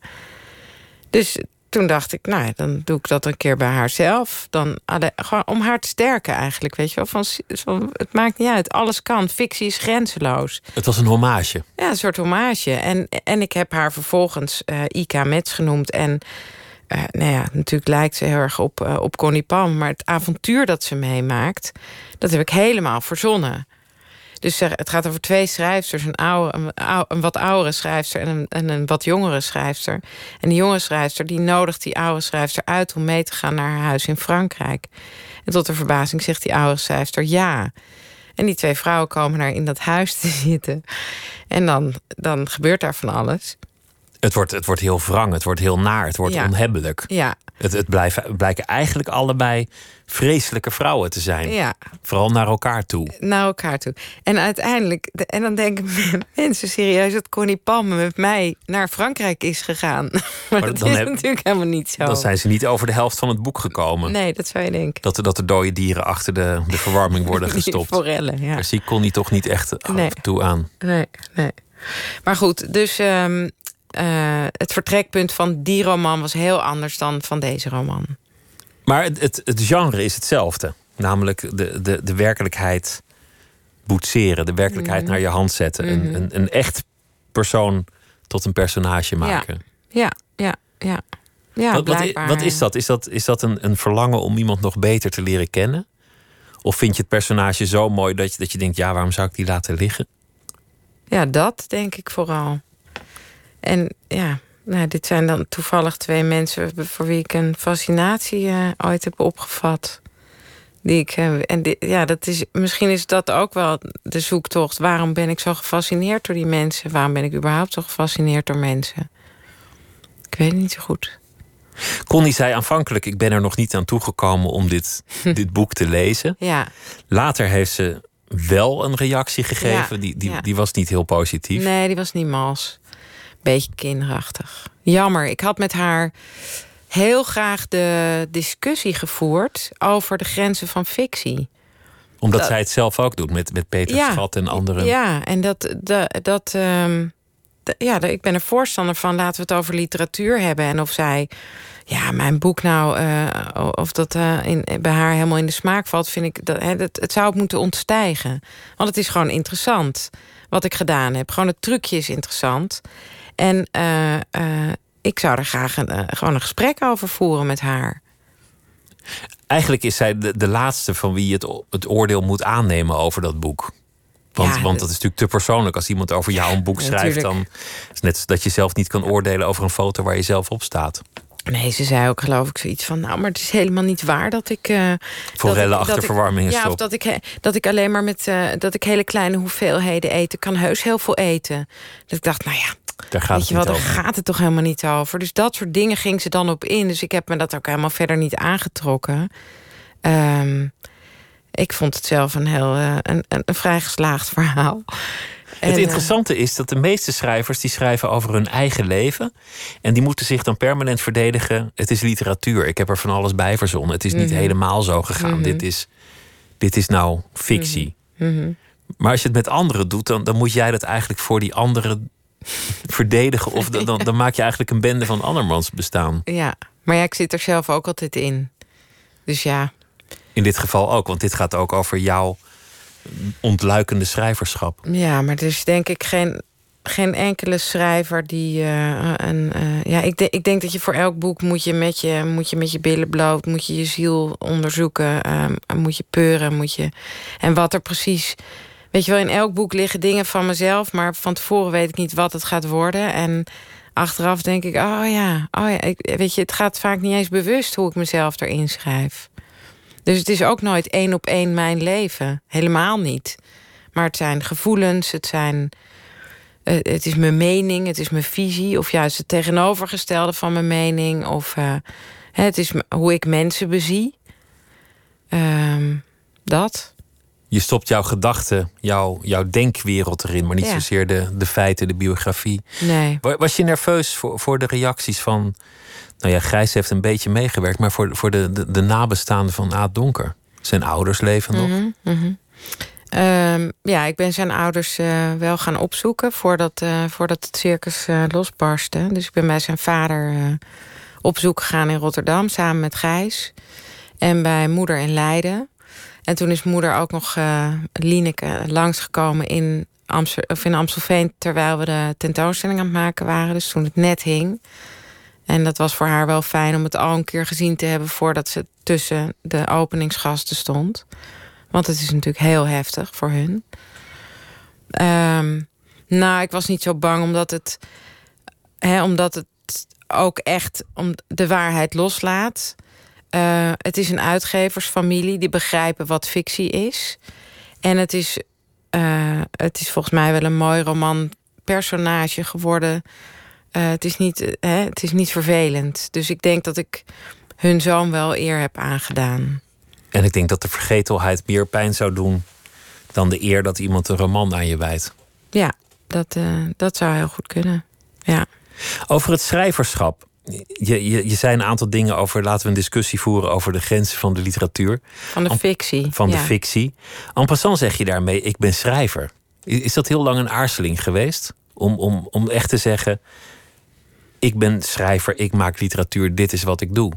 S4: Dus toen dacht ik, nou ja, dan doe ik dat een keer bij haarzelf. Dan, alle, gewoon om haar te sterken eigenlijk, weet je wel. Van, van, het maakt niet uit, alles kan. Fictie is grenzeloos.
S3: Het was een hommage.
S4: Ja, een soort hommage. En, en ik heb haar vervolgens uh, Ika Metz genoemd. En uh, nou ja, natuurlijk lijkt ze heel erg op, uh, op Connie Palme. Maar het avontuur dat ze meemaakt, dat heb ik helemaal verzonnen. Dus het gaat over twee schrijfsters. Een, oude, een, oude, een wat oudere schrijfster en een, en een wat jongere schrijfster. En die jonge schrijfster die nodigt die oude schrijfster uit om mee te gaan naar haar huis in Frankrijk. En tot haar verbazing zegt die oude schrijfster ja. En die twee vrouwen komen daar in dat huis te zitten. En dan, dan gebeurt daar van alles.
S3: Het wordt, het wordt heel wrang, het wordt heel naar, het wordt
S4: ja.
S3: onhebbelijk.
S4: Ja.
S3: Het, het blijven, blijken eigenlijk allebei vreselijke vrouwen te zijn.
S4: Ja.
S3: Vooral naar elkaar toe.
S4: Naar elkaar toe. En uiteindelijk, en dan denken mensen serieus dat Connie Palme met mij naar Frankrijk is gegaan. Maar, maar dat dan is heb, natuurlijk helemaal niet zo.
S3: Dan zijn ze niet over de helft van het boek gekomen.
S4: Nee, dat zou je denken.
S3: Dat, dat er dode dieren achter de, de verwarming worden gestopt.
S4: Die forellen, ja.
S3: Daar zie ik Connie toch niet echt af
S4: nee.
S3: en toe aan.
S4: Nee, nee. Maar goed, dus um, uh, het vertrekpunt van die roman was heel anders dan van deze roman.
S3: Maar het, het, het genre is hetzelfde. Namelijk de, de, de werkelijkheid boetseren. De werkelijkheid mm-hmm. naar je hand zetten. Mm-hmm. Een, een, een echt persoon tot een personage maken.
S4: Ja, ja, ja. ja. ja
S3: wat, wat, wat is dat? Is dat, is dat een, een verlangen om iemand nog beter te leren kennen? Of vind je het personage zo mooi dat je, dat je denkt... ja, waarom zou ik die laten liggen?
S4: Ja, dat denk ik vooral. En ja... Nou, dit zijn dan toevallig twee mensen voor wie ik een fascinatie uh, ooit heb opgevat. Die ik, uh, en dit, ja, dat is, misschien is dat ook wel de zoektocht. Waarom ben ik zo gefascineerd door die mensen? Waarom ben ik überhaupt zo gefascineerd door mensen? Ik weet het niet zo goed.
S3: Connie zei aanvankelijk, ik ben er nog niet aan toegekomen om dit, dit boek te lezen.
S4: Ja.
S3: Later heeft ze wel een reactie gegeven.
S4: Ja,
S3: die, die,
S4: ja.
S3: die was niet heel positief.
S4: Nee, die was niet mals. Beetje kinderachtig. Jammer, ik had met haar heel graag de discussie gevoerd over de grenzen van fictie.
S3: Omdat
S4: dat,
S3: zij het zelf ook doet met, met Peter
S4: ja,
S3: Schat en anderen.
S4: Ja, en dat, dat, dat um, de, ja, ik ben er voorstander van, laten we het over literatuur hebben. En of zij, ja, mijn boek nou, uh, of dat uh, in, bij haar helemaal in de smaak valt, vind ik, dat, hè, dat het zou het moeten ontstijgen. Want het is gewoon interessant wat ik gedaan heb. Gewoon het trucje is interessant. En uh, uh, ik zou er graag een, uh, gewoon een gesprek over voeren met haar.
S3: Eigenlijk is zij de, de laatste van wie het, het oordeel moet aannemen over dat boek. Want,
S4: Ja,
S3: want dat is natuurlijk te persoonlijk. Als iemand over jou een boek
S4: Ja,
S3: schrijft,
S4: natuurlijk.
S3: dan is het net dat je zelf niet kan oordelen over een foto waar je zelf op staat.
S4: Nee, ze zei ook geloof ik zoiets van... nou, maar het is helemaal niet waar dat ik... Uh,
S3: Forellen achter verwarming en
S4: Ja,
S3: stop.
S4: of dat ik, he- dat ik alleen maar met... Uh, dat ik hele kleine hoeveelheden eten kan heus heel veel eten. Dus ik dacht, nou ja...
S3: Daar gaat
S4: Weet je
S3: het
S4: wel,
S3: niet
S4: daar
S3: over.
S4: gaat het toch helemaal niet over. Dus dat soort dingen ging ze dan op in. Dus ik heb me dat ook helemaal verder niet aangetrokken. Um, ik vond het zelf een heel uh, een, een, een vrij geslaagd verhaal. En,
S3: Het interessante is dat de meeste schrijvers die schrijven over hun eigen leven. En die moeten zich dan permanent verdedigen. Het is literatuur. Ik heb er van alles bij verzonnen. Het is niet
S4: Mhm.
S3: helemaal zo gegaan.
S4: Mhm.
S3: Dit is, dit is nou fictie.
S4: Mm-hmm.
S3: Maar als je het met anderen doet, dan, dan moet jij dat eigenlijk voor die anderen verdedigen. Of dan, dan, dan maak je eigenlijk een bende van andermans bestaan.
S4: Ja, maar ja, ik zit er zelf ook altijd in. Dus ja.
S3: In dit geval ook, want dit gaat ook over jouw ontluikende schrijverschap.
S4: Ja, maar er is denk ik geen, geen enkele schrijver die... Uh, een, uh, ja, ik, de, ik denk dat je voor elk boek moet je met je, moet je, met je billen bloot... moet je je ziel onderzoeken, um, moet je peuren, moet je... En wat er precies... Weet je wel, in elk boek liggen dingen van mezelf... maar van tevoren weet ik niet wat het gaat worden. En achteraf denk ik, oh ja, oh ja ik, weet je, het gaat vaak niet eens bewust... hoe ik mezelf erin schrijf. Dus het is ook nooit één op één mijn leven. Helemaal niet. Maar het zijn gevoelens, het zijn... Uh, het is mijn mening, het is mijn visie... of juist het tegenovergestelde van mijn mening... of uh, het is m- hoe ik mensen bezie. Um, dat...
S3: Je stopt jouw gedachten, jouw, jouw denkwereld erin... maar niet
S4: Ja.
S3: zozeer de, de feiten, de biografie.
S4: Nee.
S3: Wa- Was je nerveus voor, voor de reacties van... Nou ja, Gijs heeft een beetje meegewerkt... maar voor, voor de, de, de nabestaanden van Aad Donker. Zijn ouders leven nog.
S4: Mm-hmm, mm-hmm. Um, ja, ik ben zijn ouders uh, wel gaan opzoeken... voordat, uh, voordat het circus uh, losbarstte. Dus ik ben bij zijn vader uh, op zoek gegaan in Rotterdam... samen met Gijs. En bij moeder in Leiden... En toen is moeder ook nog uh, Lieneke langsgekomen in, Amstel, of in Amstelveen... terwijl we de tentoonstelling aan het maken waren. Dus toen het net hing. En dat was voor haar wel fijn om het al een keer gezien te hebben... voordat ze tussen de openingsgasten stond. Want het is natuurlijk heel heftig voor hun. Um, nou, ik was niet zo bang omdat het... Hè, omdat het ook echt om de waarheid loslaat... Uh, het is een uitgeversfamilie die begrijpen wat fictie is. En het is, uh, het is volgens mij wel een mooi romanpersonage geworden. Uh, het, is niet, uh, hè, het is niet vervelend. Dus ik denk dat ik hun zoon wel eer heb aangedaan.
S3: En ik denk dat de vergetelheid meer pijn zou doen... dan de eer dat iemand een roman aan je wijdt.
S4: Ja, dat, uh, dat zou heel goed kunnen. Ja.
S3: Over het schrijverschap... Je, je, je zei een aantal dingen over... laten we een discussie voeren over de grenzen van de literatuur.
S4: Van de
S3: Am,
S4: fictie.
S3: Van
S4: ja.
S3: de fictie. En passant zeg je daarmee, ik ben schrijver. Is dat heel lang een aarzeling geweest? Om, om, om echt te zeggen... ik ben schrijver, ik maak literatuur, dit is wat ik doe.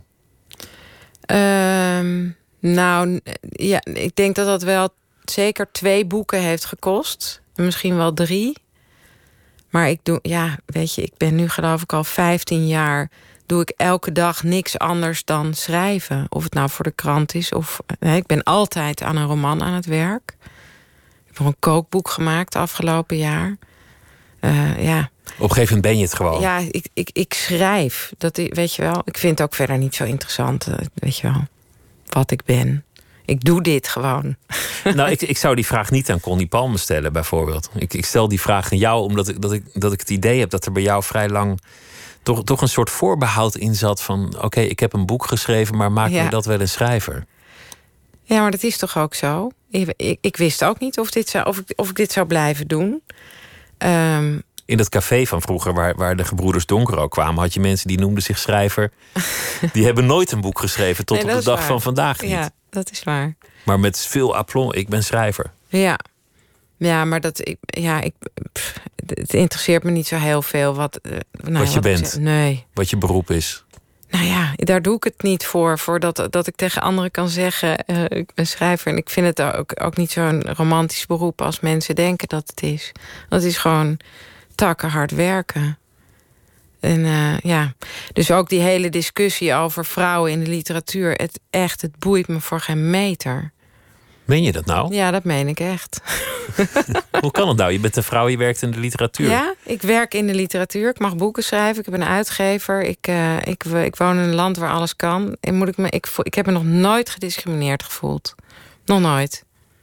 S4: Um, nou, ja, ik denk dat dat wel zeker twee boeken heeft gekost. Misschien wel drie. Maar ik doe, ja, weet je, ik ben nu geloof ik al vijftien jaar... doe ik elke dag niks anders dan schrijven. Of het nou voor de krant is of... Nee, ik ben altijd aan een roman aan het werk. Ik heb nog een kookboek gemaakt afgelopen jaar. Uh, ja.
S3: Op een gegeven moment ben je het gewoon.
S4: Ja, ik, ik, ik schrijf. Dat, weet je wel. Ik vind het ook verder niet zo interessant, weet je wel, wat ik ben. Ik doe dit gewoon.
S3: Nou, ik, ik zou die vraag niet aan Connie Palme stellen, bijvoorbeeld. Ik, ik stel die vraag aan jou omdat ik, dat ik, dat ik het idee heb... dat er bij jou vrij lang toch, toch een soort voorbehoud in zat van... oké, okay, ik heb een boek geschreven, maar maak
S4: ja.
S3: me dat wel een schrijver?
S4: Ja, maar dat is toch ook zo? Ik, ik, ik wist ook niet of, dit zou, of, ik, of ik dit zou blijven doen. Um,
S3: In dat café van vroeger, waar, waar de gebroeders Donker ook kwamen... had je mensen die noemden zich schrijver. Die hebben nooit een boek geschreven tot
S4: nee,
S3: op de dag
S4: waar.
S3: van vandaag niet.
S4: Ja, dat is waar.
S3: Maar met veel aplomb, ik ben schrijver.
S4: Ja, ja maar dat, ik, ja, ik, pff, het interesseert me niet zo heel veel wat, uh, nou,
S3: wat je
S4: wat
S3: bent.
S4: Ik, nee.
S3: Wat je beroep is.
S4: Nou ja, daar doe ik het niet voor. Voor dat, dat ik tegen anderen kan zeggen, uh, ik ben schrijver. En ik vind het ook, ook niet zo'n romantisch beroep als mensen denken dat het is. Dat is gewoon takken hard werken. En uh, ja, dus ook die hele discussie over vrouwen in de literatuur. Het echt, het boeit me voor geen meter.
S3: Meen je dat nou?
S4: Ja, dat meen ik echt.
S3: Hoe kan het nou? Je bent een vrouw, je werkt in de literatuur.
S4: Ja, ik werk in de literatuur. Ik mag boeken schrijven. Ik heb een uitgever. Ik, uh, ik, ik woon in een land waar alles kan. En moet ik, me, ik, ik heb me nog nooit gediscrimineerd gevoeld. Nog nooit.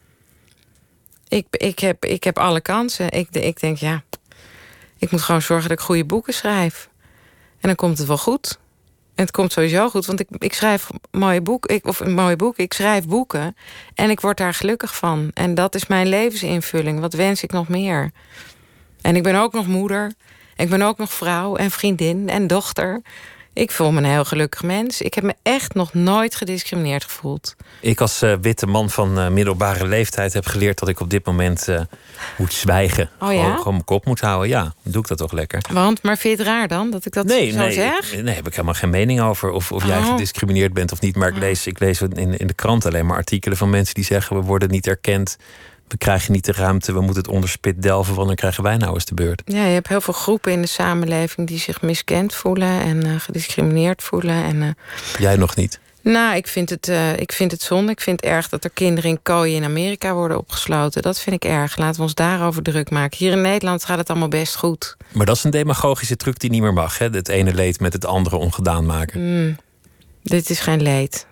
S4: Ik, ik, heb, ik heb alle kansen. Ik, ik denk, ja, ik moet gewoon zorgen dat ik goede boeken schrijf. En dan komt het wel goed. En het komt sowieso goed, want ik, ik schrijf mooie boeken. Ik, of een mooie boek. Ik schrijf boeken. En ik word daar gelukkig van. En dat is mijn levensinvulling. Wat wens ik nog meer? En ik ben ook nog moeder. Ik ben ook nog vrouw en vriendin en dochter. Ik voel me een heel gelukkig mens. Ik heb me echt nog nooit gediscrimineerd gevoeld.
S3: Ik als uh, witte man van uh, middelbare leeftijd heb geleerd dat ik op dit moment uh, moet zwijgen.
S4: Oh, ja?
S3: Gewoon, gewoon mijn kop moet houden. Ja, dan doe ik dat toch lekker.
S4: Want, maar vind je het raar dan, dat ik dat
S3: nee,
S4: zo
S3: nee,
S4: zeg?
S3: Ik, nee, heb ik helemaal geen mening over. Of, of
S4: oh.
S3: jij gediscrimineerd bent of niet. Maar ik lees, ik lees in, in de krant alleen maar artikelen van mensen die zeggen: we worden niet erkend. We krijgen niet de ruimte, we moeten het onderspit delven, want dan krijgen wij nou eens de beurt.
S4: Ja, je hebt heel veel groepen in de samenleving die zich miskend voelen en uh, gediscrimineerd voelen. En, uh,
S3: Jij nog niet?
S4: Nou, ik vind, het, uh, ik vind het zonde. Ik vind het erg dat er kinderen in kooien in Amerika worden opgesloten. Dat vind ik erg. Laten we ons daarover druk maken. Hier in Nederland gaat het allemaal best goed.
S3: Maar dat is een demagogische truc die niet meer mag, hè? Het ene leed met het andere ongedaan maken.
S4: Mm, dit is geen leed.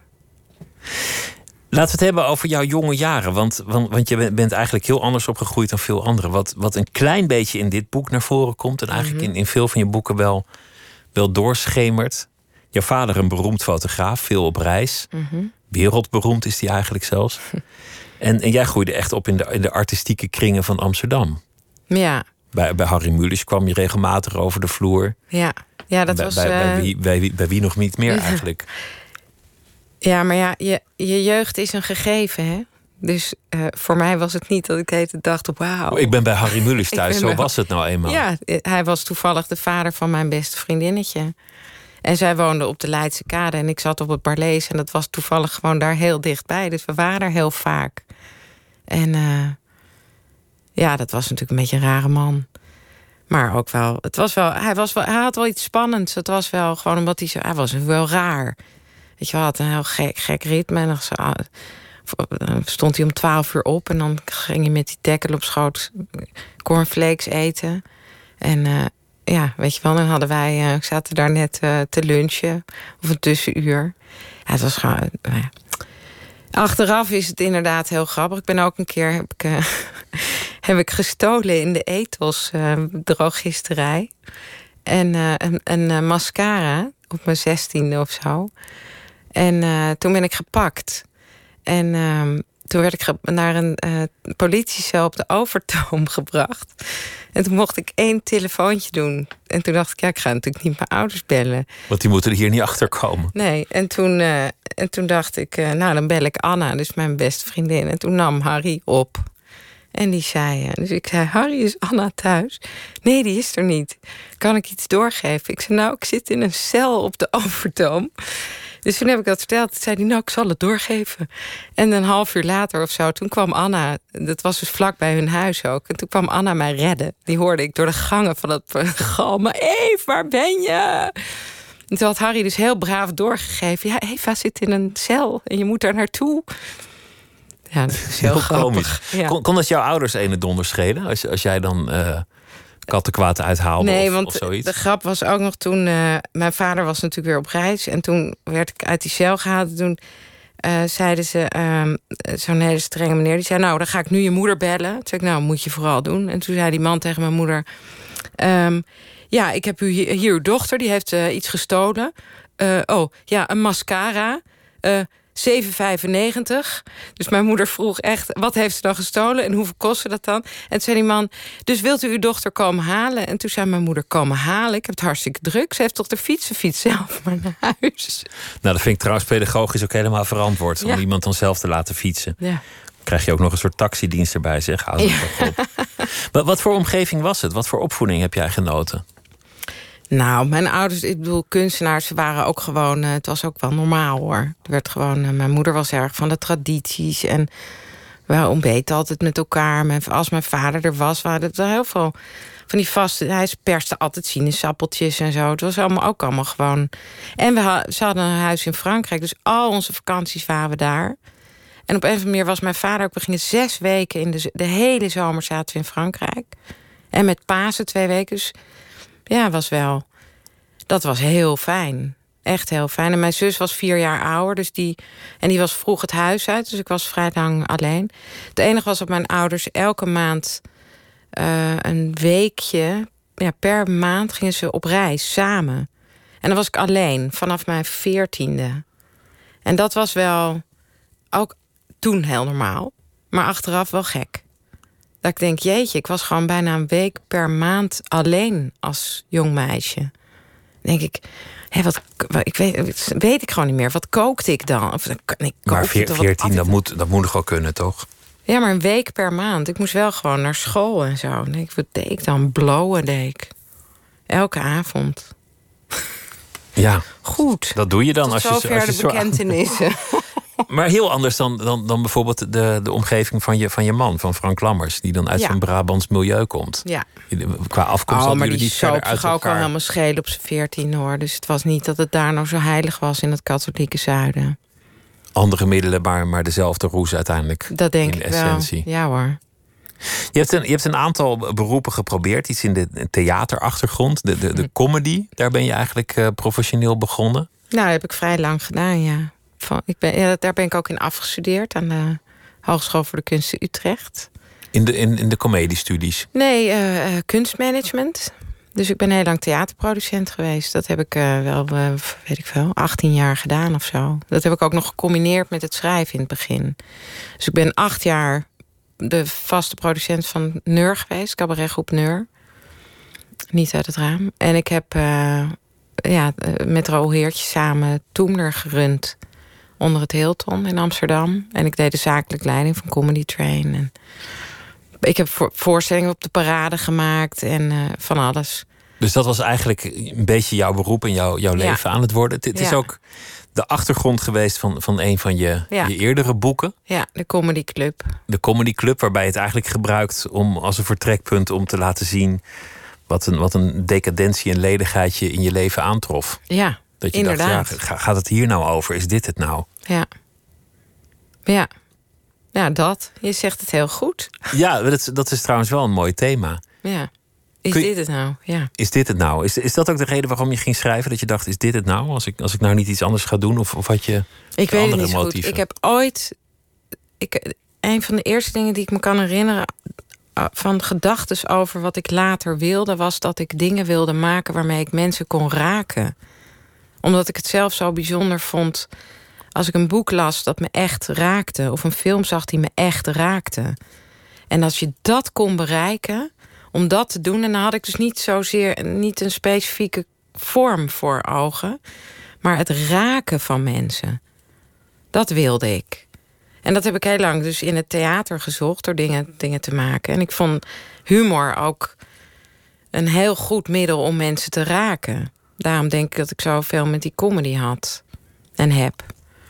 S3: Laten we het hebben over jouw jonge jaren. Want, want, want je bent eigenlijk heel anders opgegroeid dan veel anderen. Wat, wat een klein beetje in dit boek naar voren komt. En eigenlijk
S4: Mm-hmm.
S3: in, in veel van je boeken wel, wel doorschemert. Jouw vader een beroemd fotograaf, veel op reis.
S4: Mm-hmm.
S3: Wereldberoemd is hij eigenlijk zelfs. en, en jij groeide echt op in de, in de artistieke kringen van Amsterdam.
S4: Ja.
S3: Bij, bij Harry Mulisch kwam je regelmatig over de vloer.
S4: Ja, ja dat
S3: bij,
S4: was...
S3: Bij, bij,
S4: uh...
S3: wie, bij, wie, bij wie nog niet meer eigenlijk?
S4: Ja, maar ja, je, je jeugd is een gegeven, hè? Dus uh, voor mij was het niet dat ik de hele tijd dacht, wauw.
S3: Oh, ik ben bij Harry Mulisch thuis, zo
S4: bij...
S3: was het nou eenmaal.
S4: Ja, hij was toevallig de vader van mijn beste vriendinnetje. En zij woonde op de Leidse Kade en ik zat op het Barlees. En dat was toevallig gewoon daar heel dichtbij. Dus we waren er heel vaak. En uh, ja, dat was natuurlijk een beetje een rare man. Maar ook wel, het was wel, hij, was wel, hij had wel iets spannends. Het was wel gewoon omdat hij zo, hij was wel raar. Weet je wel, had een heel gek, gek ritme. En dan stond hij om twaalf uur op en dan ging hij met die tackle op schoot cornflakes eten. En uh, ja, weet je wel, dan hadden wij, uh, ik zaten daar net uh, te lunchen of een tussenuur. Ja, het was gewoon. Uh, ja. Achteraf is het inderdaad heel grappig. Ik ben ook een keer heb ik, uh, heb ik gestolen in de Ethos uh, drogisterij en uh, een, een uh, mascara op mijn zestiende of zo. En uh, toen ben ik gepakt. En uh, toen werd ik naar een uh, politiecel op de Overtoom gebracht. En toen mocht ik één telefoontje doen. En toen dacht ik, ja, ik ga natuurlijk niet mijn ouders bellen.
S3: Want die moeten er hier niet achter komen.
S4: Nee, en toen, uh, en toen dacht ik, uh, nou, dan bel ik Anna, dus mijn beste vriendin. En toen nam Harry op. En die zei, uh, dus ik zei, Harry, is Anna thuis? Nee, die is er niet. Kan ik iets doorgeven? Ik zei, nou, ik zit in een cel op de Overtoom. Dus toen heb ik dat verteld. Toen zei hij, nou, ik zal het doorgeven. En een half uur later of zo, toen kwam Anna. Dat was dus vlak bij hun huis ook. En toen kwam Anna mij redden. Die hoorde ik door de gangen van dat galm. Eve, waar ben je? En toen had Harry dus heel braaf doorgegeven. Ja, Eva zit in een cel en je moet daar naartoe. Ja, dat is heel, heel komisch. Ja.
S3: Kon, kon dat jouw ouders ene donder schelen? Als, als jij dan uh, kattenkwaad uithaalde
S4: nee,
S3: of,
S4: want
S3: of zoiets?
S4: De grap was ook nog toen... Uh, mijn vader was natuurlijk weer op reis. En toen werd ik uit die cel gehaald. Toen uh, zeiden ze... Uh, zo'n hele strenge meneer. Die zei, nou, dan ga ik nu je moeder bellen. Toen zei ik, nou, moet je vooral doen. En toen zei die man tegen mijn moeder... Um, ja, ik heb u hier, hier uw dochter. Die heeft uh, iets gestolen. Uh, oh, ja, een mascara... Uh, zeven vijfennegentig. Dus mijn moeder vroeg echt, wat heeft ze dan gestolen en hoeveel kostte dat dan? En toen zei die man, dus wilt u uw dochter komen halen? En toen zei mijn moeder, komen halen? Ik heb het hartstikke druk. Ze heeft toch de fietsen, fiets zelf maar naar huis.
S3: Nou, dat vind ik trouwens pedagogisch ook helemaal verantwoord. Ja. Om iemand dan zelf te laten fietsen.
S4: Ja.
S3: Krijg je ook nog een soort taxidienst erbij, zeg. Houd
S4: ja.
S3: toch op. wat, wat voor omgeving was het? Wat voor opvoeding heb jij genoten?
S4: Nou, mijn ouders, ik bedoel, kunstenaars waren ook gewoon... Uh, het was ook wel normaal, hoor. Er werd gewoon, uh, mijn moeder was erg van de tradities. En we ontbeten altijd met elkaar. Mijn, als mijn vader er was, waren er heel veel van die vaste... Hij perste altijd sinaasappeltjes en zo. Het was allemaal ook allemaal gewoon... En we ha- ze hadden een huis in Frankrijk, dus al onze vakanties waren we daar. En op een of andere manier was mijn vader ook... We gingen zes weken, in de, z- de hele zomer zaten we in Frankrijk. En met Pasen twee weken. Dus ja, was wel... Dat was heel fijn. Echt heel fijn. En mijn zus was vier jaar ouder. Dus die, en die was vroeg het huis uit. Dus ik was vrij lang alleen. Het enige was dat mijn ouders elke maand... Uh, een weekje... Ja, per maand gingen ze op reis, samen. En dan was ik alleen, vanaf mijn veertiende. En dat was wel... Ook toen heel normaal. Maar achteraf wel gek. Dat ik denk, jeetje, ik was gewoon bijna een week per maand alleen als jong meisje. Dan denk ik, hé, wat, ik weet, weet ik gewoon niet meer. Wat kookte ik dan? Of, nee,
S3: maar veertien, dat moet, dat moet nog wel kunnen, toch?
S4: Ja, maar een week per maand. Ik moest wel gewoon naar school en zo. Dan denk ik, wat deed ik dan? Blowen deed ik. Elke avond.
S3: Ja.
S4: Goed.
S3: Dat doe je dan.
S4: Tot
S3: als je,
S4: zover
S3: als je
S4: de
S3: zo
S4: bekentenissen.
S3: Maar heel anders dan, dan, dan bijvoorbeeld de, de omgeving van je, van je man, van Frank Lammers, die dan uit
S4: Ja.
S3: zo'n Brabants milieu komt.
S4: Ja.
S3: Qua afkomst
S4: Oh,
S3: hadden
S4: maar
S3: jullie
S4: die
S3: niet verder
S4: soap
S3: uit
S4: zich ook al
S3: elkaar.
S4: helemaal schelen op zijn veertien, hoor. Dus het was niet dat het daar nou zo heilig was in het katholieke zuiden.
S3: Andere middelen, maar, maar dezelfde roes uiteindelijk.
S4: Dat denk
S3: in de
S4: ik
S3: essentie.
S4: wel. Ja hoor.
S3: Je hebt, een, je hebt een aantal beroepen geprobeerd. Iets in de theaterachtergrond, de, de, de comedy. Daar ben je eigenlijk uh, professioneel begonnen.
S4: Nou, dat heb ik vrij lang gedaan, ja. Van, ik ben, ja. Daar ben ik ook in afgestudeerd aan de Hogeschool voor de Kunsten Utrecht.
S3: In de, in, in de comediestudies?
S4: Nee, uh, uh, kunstmanagement. Dus ik ben heel lang theaterproducent geweest. Dat heb ik uh, wel, uh, weet ik veel, achttien jaar gedaan of zo. Dat heb ik ook nog gecombineerd met het schrijven in het begin. Dus ik ben acht jaar de vaste producent van Neur geweest. Cabaretgroep Neur. Niet uit het raam. En ik heb uh, ja, met Roel Heertje samen Toemler gerund onder het Hilton in Amsterdam. En ik deed de zakelijke leiding van Comedy Train. En ik heb voor, voorstellingen op de parade gemaakt en uh, van alles.
S3: Dus dat was eigenlijk een beetje jouw beroep en jouw, jouw leven
S4: ja.
S3: aan het worden. Het, het
S4: ja.
S3: is ook de achtergrond geweest van, van een van je,
S4: ja.
S3: je eerdere boeken.
S4: Ja, de Comedy Club.
S3: De Comedy Club, waarbij je het eigenlijk gebruikt om als een vertrekpunt om te laten zien wat een, wat een decadentie en ledigheid je in je leven aantrof.
S4: Ja,
S3: dat je
S4: inderdaad.
S3: dacht, ja, gaat het hier nou over? Is dit het nou?
S4: Ja. Ja. Ja, dat. Je zegt het heel goed.
S3: Ja, dat, dat is trouwens wel een mooi thema.
S4: Ja. Is
S3: Kun je,
S4: dit het nou? Ja.
S3: Is dit het nou? Is, is dat ook de reden waarom je ging schrijven? Dat je dacht, is dit het nou? Als ik, als ik nou niet iets anders ga doen? Of, of had je
S4: Ik weet het
S3: andere
S4: niet zo
S3: motieven?
S4: goed. Ik heb ooit... Ik, een van de eerste dingen die ik me kan herinneren van gedachtes over wat ik later wilde, was dat ik dingen wilde maken waarmee ik mensen kon raken. Omdat ik het zelf zo bijzonder vond als ik een boek las dat me echt raakte, of een film zag die me echt raakte. En als je dat kon bereiken, om dat te doen, en dan had ik dus niet zozeer niet een specifieke vorm voor ogen, maar het raken van mensen. Dat wilde ik. En dat heb ik heel lang dus in het theater gezocht door dingen, dingen te maken. En ik vond humor ook een heel goed middel om mensen te raken. Daarom denk ik dat ik zoveel met die comedy had en heb.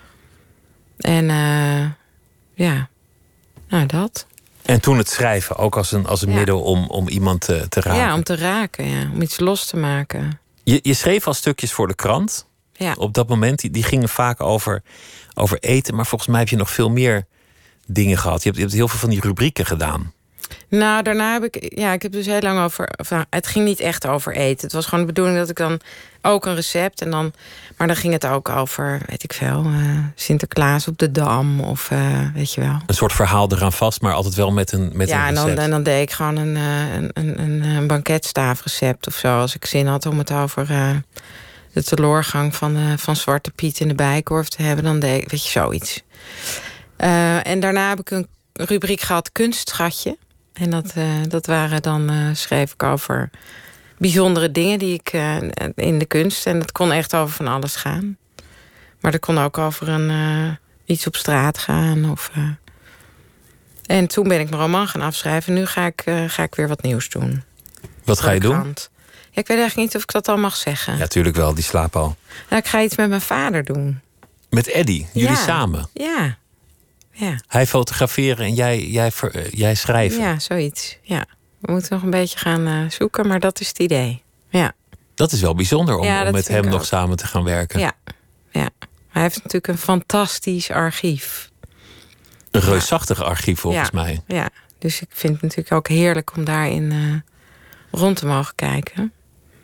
S4: En uh, ja, nou dat.
S3: En toen het schrijven, ook als een, als een
S4: ja.
S3: middel om, om iemand te, te raken.
S4: Ja, om te raken, ja. Om iets los te maken.
S3: Je, je schreef al stukjes voor de krant.
S4: Ja.
S3: Op dat moment, die, die gingen vaak over, over eten. Maar volgens mij heb je nog veel meer dingen gehad. Je hebt, je hebt heel veel van die rubrieken gedaan.
S4: Nou, daarna heb ik... Ja, ik heb dus heel lang over... Enfin, het ging niet echt over eten. Het was gewoon de bedoeling dat ik dan ook een recept... en dan, maar dan ging het ook over, weet ik veel... Uh, Sinterklaas op de Dam of uh, weet je wel.
S3: Een soort verhaal eraan vast, maar altijd wel met een, met
S4: ja,
S3: een recept.
S4: en dan, en dan deed ik gewoon een, uh, een, een, een banketstaafrecept of zo. Als ik zin had om het over... Uh, de teloorgang van, uh, van Zwarte Piet in de Bijenkorf te hebben... dan deed ik, weet je, zoiets. Uh, en daarna heb ik een rubriek gehad, Kunstschatje. En dat, uh, dat waren dan, uh, schreef ik over bijzondere dingen die ik uh, in de kunst... en het kon echt over van alles gaan. Maar dat kon ook over een, uh, iets op straat gaan. Of, uh... En toen ben ik mijn roman gaan afschrijven. Nu ga ik, uh, ga ik weer wat nieuws doen.
S3: Wat ga je doen?
S4: Ja, ik weet eigenlijk niet of ik dat al mag zeggen.
S3: Ja, tuurlijk wel, die slaap al.
S4: Nou, ik ga iets met mijn vader doen.
S3: Met Eddy, jullie
S4: ja.
S3: samen?
S4: Ja. ja.
S3: Hij fotograferen en jij, jij, jij schrijven?
S4: Ja, zoiets, ja. we moeten nog een beetje gaan uh, zoeken, maar dat is het idee. Ja.
S3: Dat is wel bijzonder om,
S4: ja,
S3: om met hem nog
S4: ook.
S3: samen te gaan werken.
S4: Ja. ja, hij heeft natuurlijk een fantastisch archief.
S3: Een reusachtig archief volgens
S4: ja.
S3: mij.
S4: Ja, dus ik vind het natuurlijk ook heerlijk om daarin uh, rond te mogen kijken.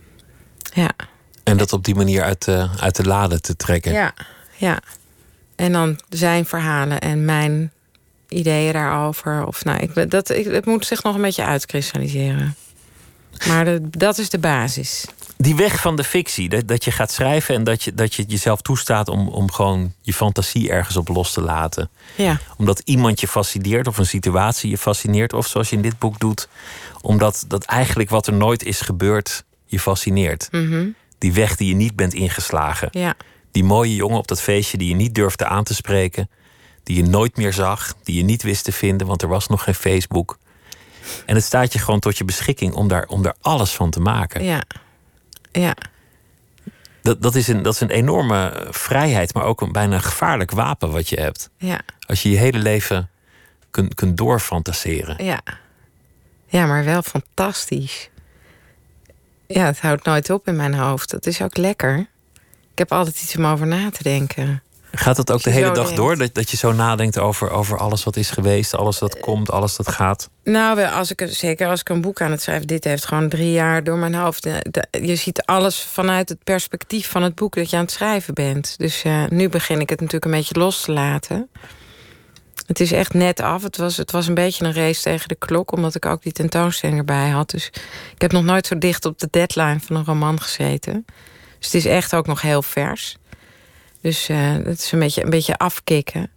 S4: Ja.
S3: En dat op die manier uit de, uit de lade te trekken.
S4: Ja, ja. En dan zijn verhalen en mijn ideeën daarover. Of, nou, ik, dat, ik, het moet zich nog een beetje uitkristalliseren. Maar de, dat is de basis.
S3: Die weg van de fictie, dat, dat je gaat schrijven en dat je, dat je jezelf toestaat om, om gewoon je fantasie ergens op los te laten.
S4: Ja.
S3: Omdat iemand je fascineert of een situatie je fascineert. Of zoals je in dit boek doet, omdat dat eigenlijk wat er nooit is gebeurd je fascineert.
S4: Mm-hmm.
S3: Die weg die je niet bent ingeslagen.
S4: Ja.
S3: Die mooie jongen op dat feestje die je niet durfde aan te spreken. Die je nooit meer zag, die je niet wist te vinden, want er was nog geen Facebook. En het staat je gewoon tot je beschikking om daar, om daar alles van te maken.
S4: Ja. Ja.
S3: Dat, dat, is een, dat is een enorme vrijheid, maar ook een bijna gevaarlijk wapen wat je hebt.
S4: Ja.
S3: Als je je hele leven kunt, kunt doorfantaseren.
S4: Ja. Ja, maar wel fantastisch. Ja, het houdt nooit op in mijn hoofd. Dat is ook lekker. Ik heb altijd iets om over na te denken.
S3: Gaat dat ook
S4: Als je
S3: de hele
S4: zo
S3: dag
S4: denkt.
S3: door? Dat, dat je zo nadenkt over, over alles wat is geweest, alles dat komt, alles dat gaat?
S4: Nou, wel, als ik, zeker als ik een boek aan het schrijven... dit heeft gewoon drie jaar door mijn hoofd. De- de- je ziet alles vanuit het perspectief van het boek dat je aan het schrijven bent. Dus uh, nu begin ik het natuurlijk een beetje los te laten. Het is echt net af. Het was, het was een beetje een race tegen de klok... omdat ik ook die tentoonstelling erbij had. Dus ik heb nog nooit zo dicht op de deadline van een roman gezeten. Dus het is echt ook nog heel vers. Dus uh, het is een beetje, een beetje afkicken.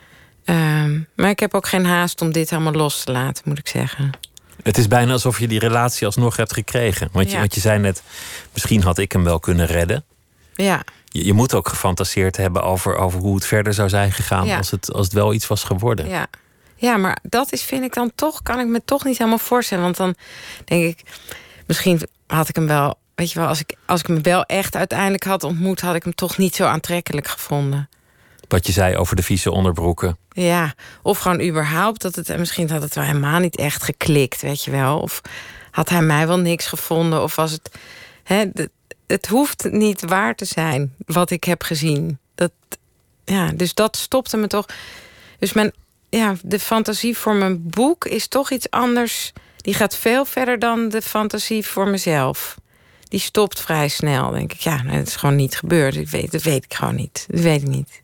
S4: Um, maar ik heb ook geen haast om dit helemaal los te laten, moet ik zeggen.
S3: Het is bijna alsof je die relatie alsnog hebt gekregen. Want je,
S4: Ja.
S3: want je zei net, misschien had ik hem wel kunnen redden.
S4: Ja,
S3: Je, je moet ook gefantaseerd hebben over, over hoe het verder zou zijn gegaan...
S4: Ja.
S3: als, het, als het wel iets was geworden.
S4: ja. Ja, maar dat is, vind ik dan toch... kan ik me toch niet helemaal voorstellen. Want dan denk ik... misschien had ik hem wel... weet je wel, als ik, als ik hem wel echt uiteindelijk had ontmoet... had ik hem toch niet zo aantrekkelijk gevonden.
S3: Wat je zei over de vieze onderbroeken.
S4: Ja, of gewoon überhaupt dat het... en misschien had het wel helemaal niet echt geklikt, weet je wel. Of had hij mij wel niks gevonden. Of was het... Hè, het, het hoeft niet waar te zijn wat ik heb gezien. Dat, ja, dus dat stopte me toch. Dus mijn, ja, de fantasie voor mijn boek is toch iets anders. Die gaat veel verder dan de fantasie voor mezelf. Die stopt vrij snel, denk ik. Ja, het is gewoon niet gebeurd. Ik weet, dat weet ik gewoon niet. Dat weet ik niet.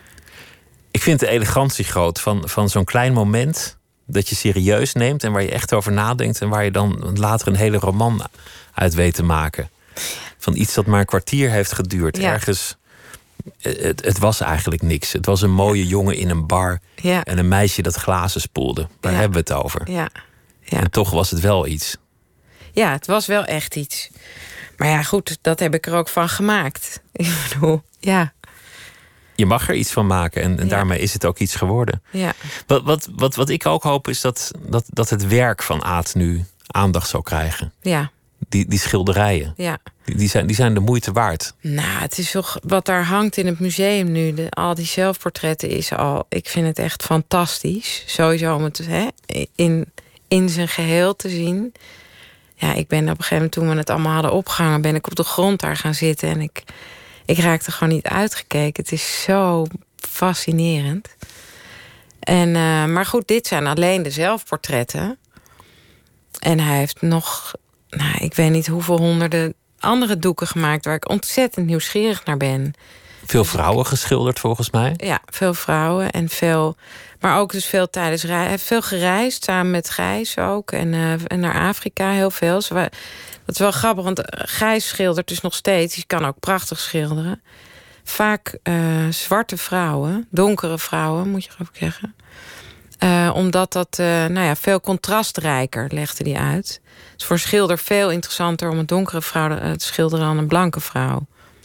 S3: Ik vind de elegantie groot van, van zo'n klein moment... dat je serieus neemt en waar je echt over nadenkt... en waar je dan later een hele roman uit weet te maken. Van iets dat maar een kwartier heeft geduurd.
S4: Ja.
S3: Ergens, het, het was eigenlijk niks. Het was een mooie jongen in een bar...
S4: Ja,
S3: en een meisje dat glazen spoelde. Daar
S4: Ja.
S3: hebben we het over.
S4: ja, ja.
S3: En toch was het wel iets.
S4: Ja, het was wel echt iets. Maar ja, goed, dat heb ik er ook van gemaakt. Ik bedoel, ja,
S3: Je mag er iets van maken en, en
S4: Ja.
S3: daarmee is het ook iets geworden.
S4: ja.
S3: Wat, wat, wat, wat ik ook hoop is dat, dat, dat het werk van Aad nu aandacht zal krijgen.
S4: Ja,
S3: Die, die schilderijen,
S4: ja.
S3: die, die, zijn, die zijn de moeite waard.
S4: Nou, het is toch wat daar hangt in het museum nu. De, al die zelfportretten is al... Ik vind het echt fantastisch. Sowieso om het hè, in, in zijn geheel te zien. Ja, ik ben op een gegeven moment, toen we het allemaal hadden opgehangen... ben ik op de grond daar gaan zitten en ik, ik raakte gewoon niet uitgekeken. Het is zo fascinerend. En, uh, maar goed, dit zijn alleen de zelfportretten. En hij heeft nog... Nou, ik weet niet hoeveel honderden andere doeken gemaakt... waar ik ontzettend nieuwsgierig naar ben.
S3: Veel vrouwen geschilderd volgens mij.
S4: Ja, veel vrouwen en veel... maar ook dus veel tijdens reizen. Hij heeft veel gereisd, samen met Gijs ook. En, uh, en naar Afrika heel veel. Zo, dat is wel grappig, want Gijs schildert dus nog steeds. Die kan ook prachtig schilderen. Vaak uh, zwarte vrouwen, donkere vrouwen, moet je geloof ik zeggen. Uh, omdat dat uh, nou ja, veel contrastrijker, legde hij uit. Het is voor een schilder veel interessanter om een donkere vrouw te schilderen dan een blanke vrouw.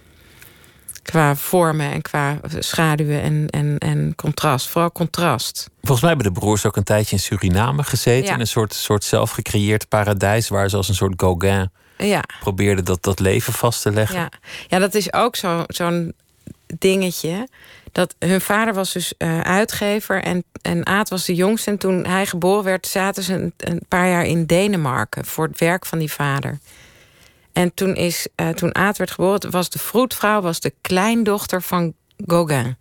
S4: Qua vormen en qua schaduwen en, en, en contrast. Vooral contrast.
S3: Volgens mij hebben de broers ook een tijdje in Suriname gezeten.
S4: Ja.
S3: In een soort, soort zelfgecreëerd paradijs... waar ze als een soort Gauguin
S4: Ja,
S3: probeerden dat, dat leven vast te leggen.
S4: ja. ja dat is ook zo, zo'n dingetje. Dat hun vader was dus uh, uitgever en, en Aad was de jongste. En toen hij geboren werd, zaten ze een, een paar jaar in Denemarken voor het werk van die vader. En toen, is, uh, toen Aad werd geboren, was de vroedvrouw was de kleindochter van Gauguin.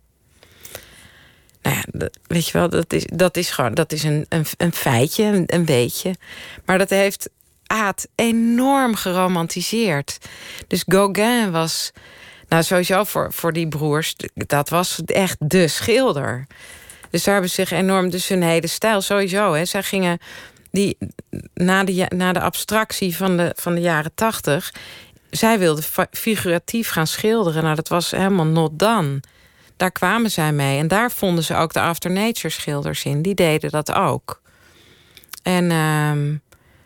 S4: Nou ja, dat, weet je wel, dat is, dat is gewoon dat is een, een, een feitje, een, een weetje. Maar dat heeft Aad enorm geromantiseerd. Dus Gauguin was, nou sowieso voor, voor die broers, dat was echt de schilder. Dus daar hebben ze zich enorm, dus hun hele stijl sowieso. Hè. Zij gingen die, na, de, na de abstractie van de, van de jaren tachtig, zij wilden figuratief gaan schilderen. Nou, dat was helemaal not done. Daar kwamen zij mee. En daar vonden ze ook de After Nature schilders in. Die deden dat ook. En, um,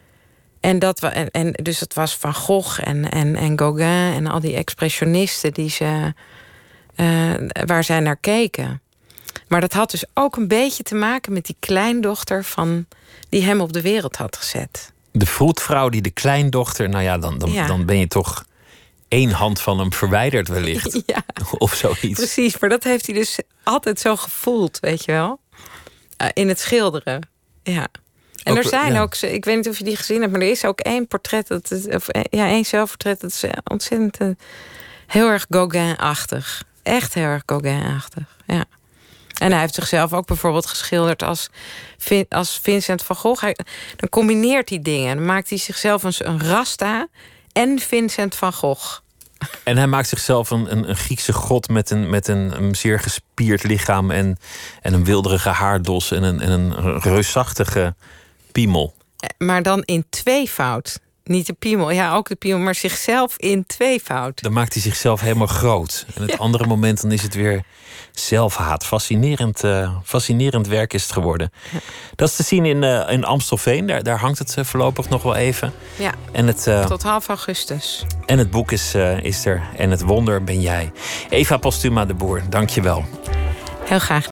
S4: en, dat, en, en dus het was Van Gogh en, en, en Gauguin en al die expressionisten die ze, uh, waar zij naar keken. Maar dat had dus ook een beetje te maken met die kleindochter van, die hem op de wereld had gezet.
S3: De vroedvrouw die de kleindochter, nou ja, dan, dan, ja. dan ben je toch één hand van hem verwijderd wellicht.
S4: Ja,
S3: of zoiets.
S4: Precies, maar dat heeft hij dus altijd zo gevoeld, weet je wel. Uh, in het schilderen, ja. En ook, er zijn ja. ook, ik weet niet of je die gezien hebt, maar er is ook één portret, dat is, of ja, één zelfportret, dat is ontzettend uh, heel erg Gauguin-achtig. Echt heel erg Gauguin-achtig, ja. En hij heeft zichzelf ook bijvoorbeeld geschilderd als, als Vincent van Gogh. Hij, dan combineert hij dingen. Dan maakt hij zichzelf een, een Rasta en Vincent van Gogh.
S3: En hij maakt zichzelf een, een, een Griekse god met een, met een, een zeer gespierd lichaam en, en een wilderige haardos en een, en een reusachtige piemel.
S4: Maar dan in tweevoud. Niet de piemel, ja, ook de piemel, maar zichzelf in tweevoud.
S3: Dan maakt hij zichzelf helemaal groot. En het ja. andere moment dan is het weer zelfhaat. Fascinerend, uh, fascinerend werk is het geworden. Ja. Dat is te zien in, uh, in Amstelveen. Daar, daar hangt het uh, voorlopig nog wel even.
S4: Ja,
S3: en het, uh,
S4: tot half augustus.
S3: En het boek is, uh, is er. En het wonder ben jij. Eva Postuma de Boer, dank je wel.
S4: Heel graag.